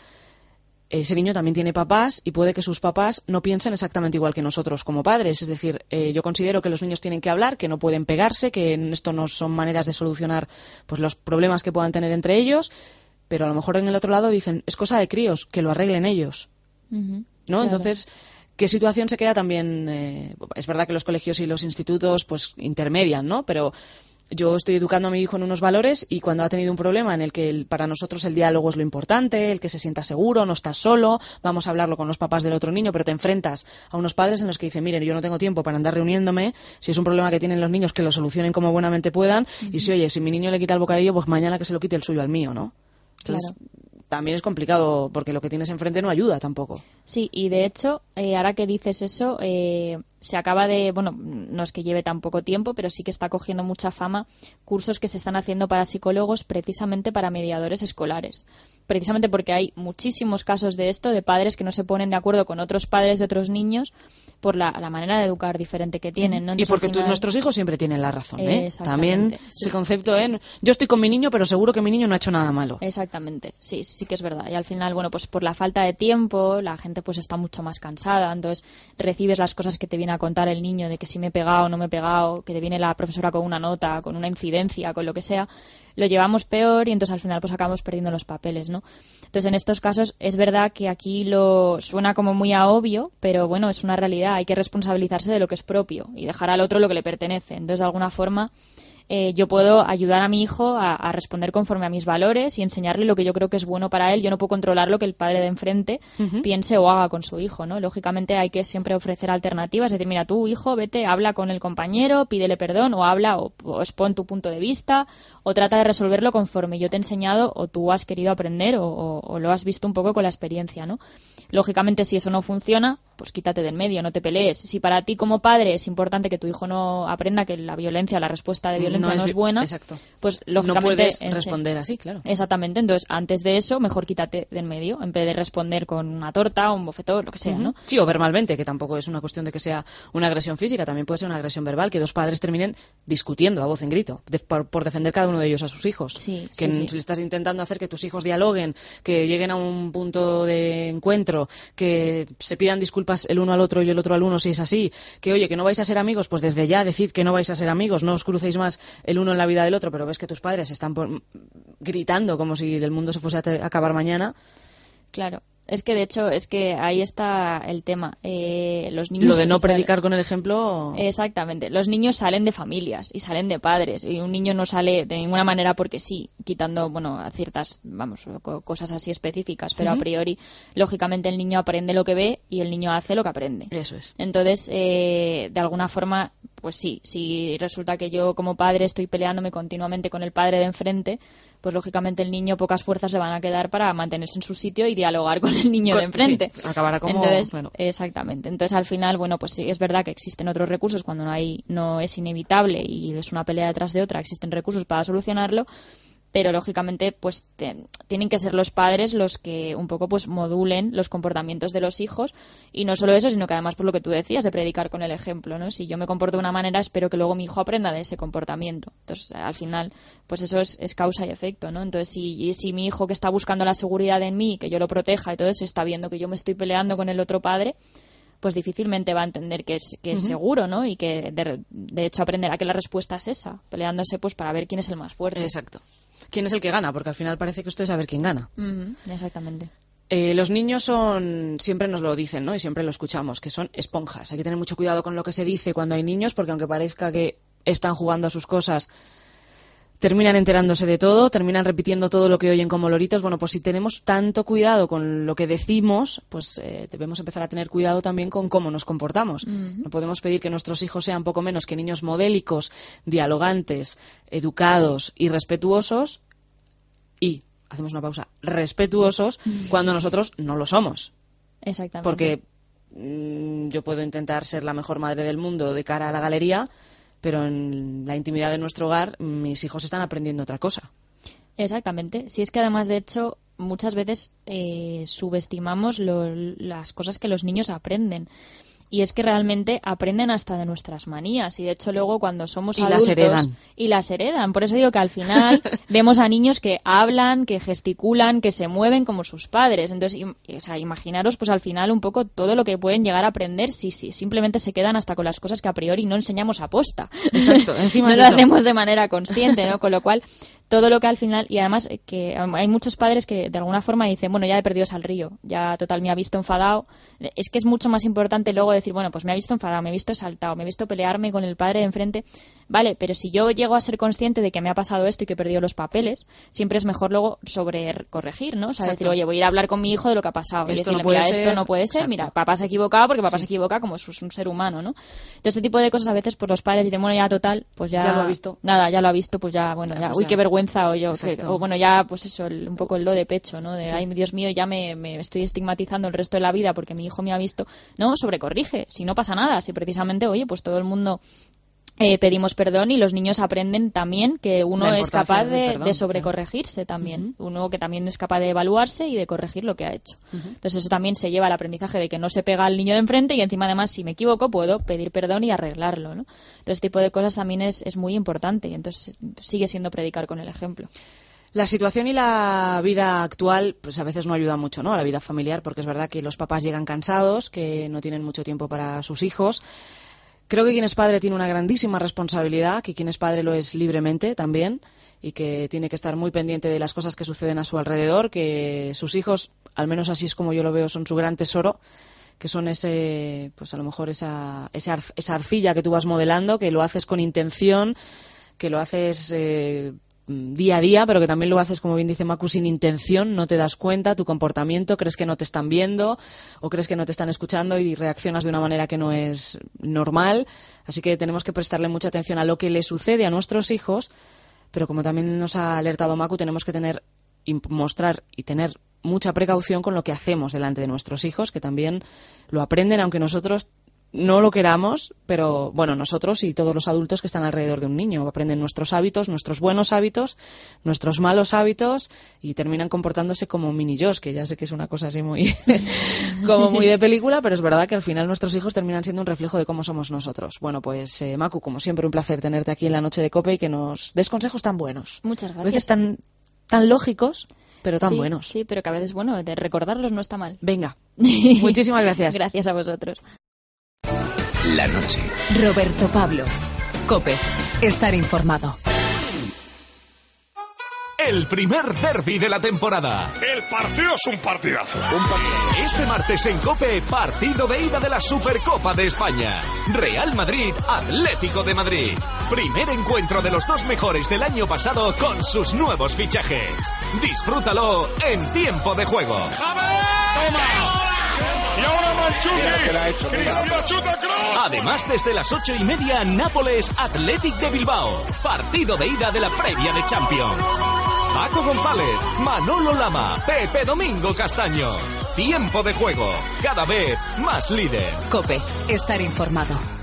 ese niño también tiene papás y puede que sus papás no piensen exactamente igual que nosotros como padres. Es decir, eh, yo considero que los niños tienen que hablar, que no pueden pegarse, que esto no son maneras de solucionar pues los problemas que puedan tener entre ellos, pero a lo mejor en el otro lado dicen, es cosa de críos, que lo arreglen ellos. Uh-huh, ¿no? Claro. Entonces, ¿qué situación se queda también? Eh, es verdad que los colegios y los institutos pues intermedian, ¿no? Pero yo estoy educando a mi hijo en unos valores, y cuando ha tenido un problema en el que el, para nosotros el diálogo es lo importante, el que se sienta seguro, no estás solo, vamos a hablarlo con los papás del otro niño, pero te enfrentas a unos padres en los que dicen, miren, yo no tengo tiempo para andar reuniéndome, si es un problema que tienen los niños, que lo solucionen como buenamente puedan, uh-huh. y si, oye, si mi niño le quita el bocadillo, pues mañana que se lo quite el suyo al mío, ¿no? Entonces, claro. También es complicado porque lo que tienes enfrente no ayuda tampoco. Sí, y de hecho, eh, ahora que dices eso, eh, se acaba de, bueno, no es que lleve tan poco tiempo, pero sí que está cogiendo mucha fama cursos que se están haciendo para psicólogos precisamente para mediadores escolares. Precisamente porque hay muchísimos casos de esto, de padres que no se ponen de acuerdo con otros padres de otros niños por la, la manera de educar diferente que tienen, ¿no? Entonces, y porque final... tú, nuestros hijos siempre tienen la razón, ¿eh? También sí, ese concepto, sí. ¿eh? Yo estoy con mi niño, pero seguro que mi niño no ha hecho nada malo. Exactamente, sí, sí que es verdad. Y al final, bueno, pues por la falta de tiempo, la gente pues está mucho más cansada, entonces recibes las cosas que te viene a contar el niño, de que si me he pegado o no me he pegado, que te viene la profesora con una nota, con una incidencia, con lo que sea, lo llevamos peor, y entonces al final pues acabamos perdiendo los papeles, ¿no? Entonces, en estos casos es verdad que aquí lo suena como muy a obvio, pero bueno, es una realidad. Hay que responsabilizarse de lo que es propio y dejar al otro lo que le pertenece. Entonces, de alguna forma, eh, yo puedo ayudar a mi hijo a, a responder conforme a mis valores y enseñarle lo que yo creo que es bueno para él. Yo no puedo controlar lo que el padre de enfrente uh-huh. piense o haga con su hijo, ¿no? Lógicamente hay que siempre ofrecer alternativas, es decir, mira, tú, hijo, vete, habla con el compañero, pídele perdón, o habla o, o expon tu punto de vista, o trata de resolverlo conforme yo te he enseñado o tú has querido aprender o, o, o lo has visto un poco con la experiencia, ¿no? Lógicamente, si eso no funciona, pues quítate del medio, no te pelees. Si para ti como padre es importante que tu hijo no aprenda que la violencia, la respuesta de violencia no es, no es buena, exacto. pues lógicamente... No puedes responder así, claro. Exactamente, entonces antes de eso, mejor quítate del medio, en vez de responder con una torta, un bofetón, lo que sea, uh-huh. ¿no? Sí, o verbalmente, que tampoco es una cuestión de que sea una agresión física, también puede ser una agresión verbal, que dos padres terminen discutiendo a voz en grito, de, por, por defender cada uno de ellos a sus hijos. Sí, que sí, si sí. le estás intentando hacer que tus hijos dialoguen, que lleguen a un punto de encuentro, que se pidan disculpas el uno al otro y el otro al uno si es así, que oye, que no vais a ser amigos, pues desde ya decid que no vais a ser amigos, no os crucéis más el uno en la vida del otro, pero ves que tus padres están por, gritando como si el mundo se fuese a te, acabar mañana. Claro. Es que de hecho, es que ahí está el tema. Eh, los niños Lo de no salen... predicar con el ejemplo. Exactamente. Los niños salen de familias y salen de padres. Y un niño no sale de ninguna manera porque sí, quitando, bueno, ciertas, vamos, cosas así específicas, pero uh-huh. a priori, lógicamente el niño aprende lo que ve y el niño hace lo que aprende. Eso es. Entonces, eh, de alguna forma, pues sí, si resulta que yo como padre estoy peleándome continuamente con el padre de enfrente, pues lógicamente el niño pocas fuerzas le van a quedar para mantenerse en su sitio y dialogar con el niño con, de enfrente. Sí, acabará como... Entonces, bueno. Exactamente. Entonces, al final, bueno, pues sí, es verdad que existen otros recursos cuando no hay, no es inevitable y es una pelea detrás de otra, existen recursos para solucionarlo, pero lógicamente pues te, tienen que ser los padres los que un poco pues modulen los comportamientos de los hijos, y no solo eso, sino que además por lo que tú decías de predicar con el ejemplo, ¿no? Si yo me comporto de una manera, espero que luego mi hijo aprenda de ese comportamiento. Entonces, al final, pues eso es, es causa y efecto, ¿no? Entonces, si, si mi hijo, que está buscando la seguridad en mí, que yo lo proteja y todo eso, está viendo que yo me estoy peleando con el otro padre, pues difícilmente va a entender que es, que es uh-huh. seguro, ¿no? Y que de, de hecho aprenderá que la respuesta es esa, peleándose pues para ver quién es el más fuerte. Exacto. ¿Quién es el que gana? Porque al final parece que esto es saber quién gana. Uh-huh. Exactamente. Eh, los niños son, siempre nos lo dicen, ¿no? Y siempre lo escuchamos, que son esponjas. Hay que tener mucho cuidado con lo que se dice cuando hay niños, porque aunque parezca que están jugando a sus cosas, terminan enterándose de todo, terminan repitiendo todo lo que oyen como loritos. Bueno, pues si tenemos tanto cuidado con lo que decimos, pues eh, debemos empezar a tener cuidado también con cómo nos comportamos. Uh-huh. No podemos pedir que nuestros hijos sean poco menos que niños modélicos, dialogantes, educados y respetuosos, y, hacemos una pausa, respetuosos uh-huh. cuando nosotros no lo somos. Exactamente. Porque mmm, yo puedo intentar ser la mejor madre del mundo de cara a la galería, pero en la intimidad de nuestro hogar mis hijos están aprendiendo otra cosa. Exactamente. Si es que además, de hecho, muchas veces eh, subestimamos lo, las cosas que los niños aprenden. Y es que realmente aprenden hasta de nuestras manías. Y de hecho luego cuando somos y adultos... Y las heredan. Y las heredan. Por eso digo que al final vemos a niños que hablan, que gesticulan, que se mueven como sus padres. Entonces, o sea, imaginaros pues al final un poco todo lo que pueden llegar a aprender si, si simplemente se quedan hasta con las cosas que a priori no enseñamos a posta. Exacto. Encima no es lo eso. hacemos de manera consciente, ¿no? Con lo cual... todo lo que al final, y además que hay muchos padres que de alguna forma dicen, bueno, ya he perdido al río, ya total me ha visto enfadado. Es que es mucho más importante luego decir, bueno, pues me ha visto enfadado, me he visto saltado, me he visto pelearme con el padre de enfrente. Vale, pero si yo llego a ser consciente de que me ha pasado esto y que he perdido los papeles, siempre es mejor luego sobre corregir, ¿no? O sea, decir, oye, voy a ir a hablar con mi hijo de lo que ha pasado. Esto y decirle, no puede mira, ser. esto no puede ser, Exacto. Mira, papá se ha equivocado porque papá sí. se equivoca como es un ser humano, ¿no? Entonces, este tipo de cosas a veces pues los padres dicen, bueno, ya total, pues ya... Ya lo ha visto. Nada, ya lo ha visto, pues ya, bueno, ya, pues uy, ya. qué vergüenza, o yo, que, Exacto. o bueno, ya, pues eso, el, un poco el lo de pecho, ¿no? De, sí. ay, Dios mío, ya me, me estoy estigmatizando el resto de la vida porque mi hijo me ha visto. No, sobrecorrige, si no pasa nada, si precisamente, oye, pues todo el mundo... Eh, pedimos perdón y los niños aprenden también que uno es capaz de, perdón, de sobrecorregirse también. Uh-huh. Uno que también es capaz de evaluarse y de corregir lo que ha hecho. Uh-huh. Entonces eso también se lleva al aprendizaje de que no se pega al niño de enfrente y encima además si me equivoco puedo pedir perdón y arreglarlo, ¿no? Entonces este tipo de cosas también es, es muy importante y entonces sigue siendo predicar con el ejemplo. La situación y la vida actual pues a veces no ayuda mucho, ¿no? A la vida familiar, porque es verdad que los papás llegan cansados, que no tienen mucho tiempo para sus hijos. Creo que quien es padre tiene una grandísima responsabilidad, que quien es padre lo es libremente también y que tiene que estar muy pendiente de las cosas que suceden a su alrededor, que sus hijos, al menos así es como yo lo veo, son su gran tesoro, que son ese, pues a lo mejor esa, esa, esa arcilla que tú vas modelando, que lo haces con intención, que lo haces... Eh, día a día, pero que también lo haces, como bien dice Macu, sin intención, no te das cuenta, tu comportamiento, crees que no te están viendo o crees que no te están escuchando y reaccionas de una manera que no es normal. Así que tenemos que prestarle mucha atención a lo que le sucede a nuestros hijos, pero como también nos ha alertado Macu, tenemos que tener y mostrar y tener mucha precaución con lo que hacemos delante de nuestros hijos, que también lo aprenden, aunque nosotros no lo queramos, pero bueno, nosotros y todos los adultos que están alrededor de un niño aprenden nuestros hábitos, nuestros buenos hábitos, nuestros malos hábitos y terminan comportándose como mini-yos, que ya sé que es una cosa así muy como muy de película, pero es verdad que al final nuestros hijos terminan siendo un reflejo de cómo somos nosotros. Bueno, pues eh, Macu, como siempre, un placer tenerte aquí en la Noche de COPE y que nos des consejos tan buenos. Muchas gracias. A veces tan, tan lógicos, pero tan sí, buenos. Sí, pero que a veces, bueno, de recordarlos no está mal. Venga, muchísimas gracias. Gracias a vosotros. La noche. Roberto Pablo. COPE. Estar informado. el primer derbi de la temporada. El partido es un partidazo. Un partidazo. Este martes en COPE, partido de ida de la Supercopa de España. Real Madrid, Atlético de Madrid. Primer encuentro de los dos mejores del año pasado con sus nuevos fichajes. Disfrútalo en tiempo de juego. Y ahora Manchuki, Cristian chuta cross. Además, desde las ocho y media, Nápoles Athletic de Bilbao. Partido de ida de la previa de Champions. Paco González, Manolo Lama, Pepe Domingo Castaño. Tiempo de juego, cada vez más líder. COPE, estar informado.